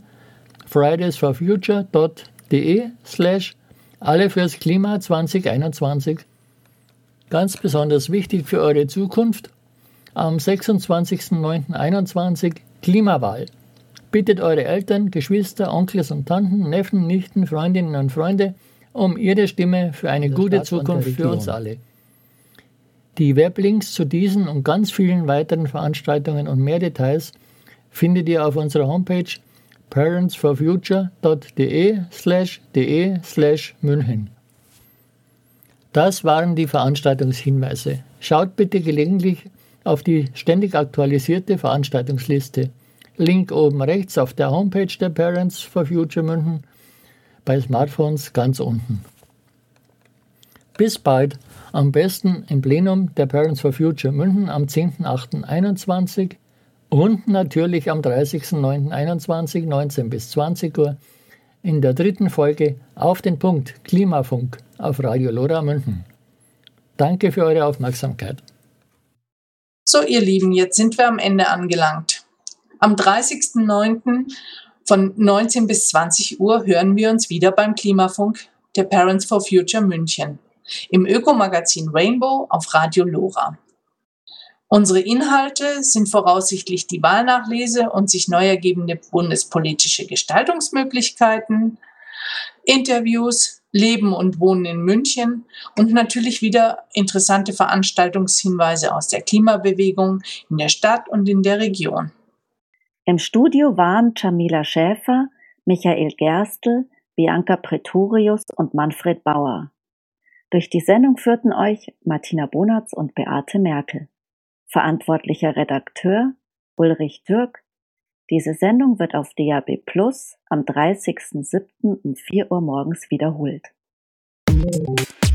fridaysforfuture.de/alle fürs Klima 2021. Ganz besonders wichtig für eure Zukunft. Am 26.09.21 Klimawahl. Bittet eure Eltern, Geschwister, Onkels und Tanten, Neffen, Nichten, Freundinnen und Freunde um ihre Stimme für eine gute Zukunft für uns alle. Die Weblinks zu diesen und ganz vielen weiteren Veranstaltungen und mehr Details findet ihr auf unserer Homepage parentsforfuture.de/München. Das waren die Veranstaltungshinweise. Schaut bitte gelegentlich auf die ständig aktualisierte Veranstaltungsliste. Link oben rechts auf der Homepage der Parents for Future München, bei Smartphones ganz unten. Bis bald, am besten im Plenum der Parents for Future München am 10.08.21 und natürlich am 30.09.21, 19 bis 20 Uhr in der 3. Folge Auf den Punkt Klimafunk auf Radio Lora München. Danke für eure Aufmerksamkeit. So, ihr Lieben, jetzt sind wir am Ende angelangt. Am 30.09. von 19 bis 20 Uhr hören wir uns wieder beim Klimafunk der Parents for Future München im Ökomagazin Rainbow auf Radio Lora. Unsere Inhalte sind voraussichtlich die Wahlnachlese und sich neu ergebende bundespolitische Gestaltungsmöglichkeiten, Interviews, Leben und Wohnen in München und natürlich wieder interessante Veranstaltungshinweise aus der Klimabewegung in der Stadt und in der Region. Im Studio waren Jamila Schäfer, Michael Gerstl, Bianca Pretorius und Manfred Bauer. Durch die Sendung führten euch Martina Bonatz und Beate Merkel. Verantwortlicher Redakteur Ulrich Türk. Diese Sendung wird auf DAB+ am 30.07. um 4 Uhr morgens wiederholt.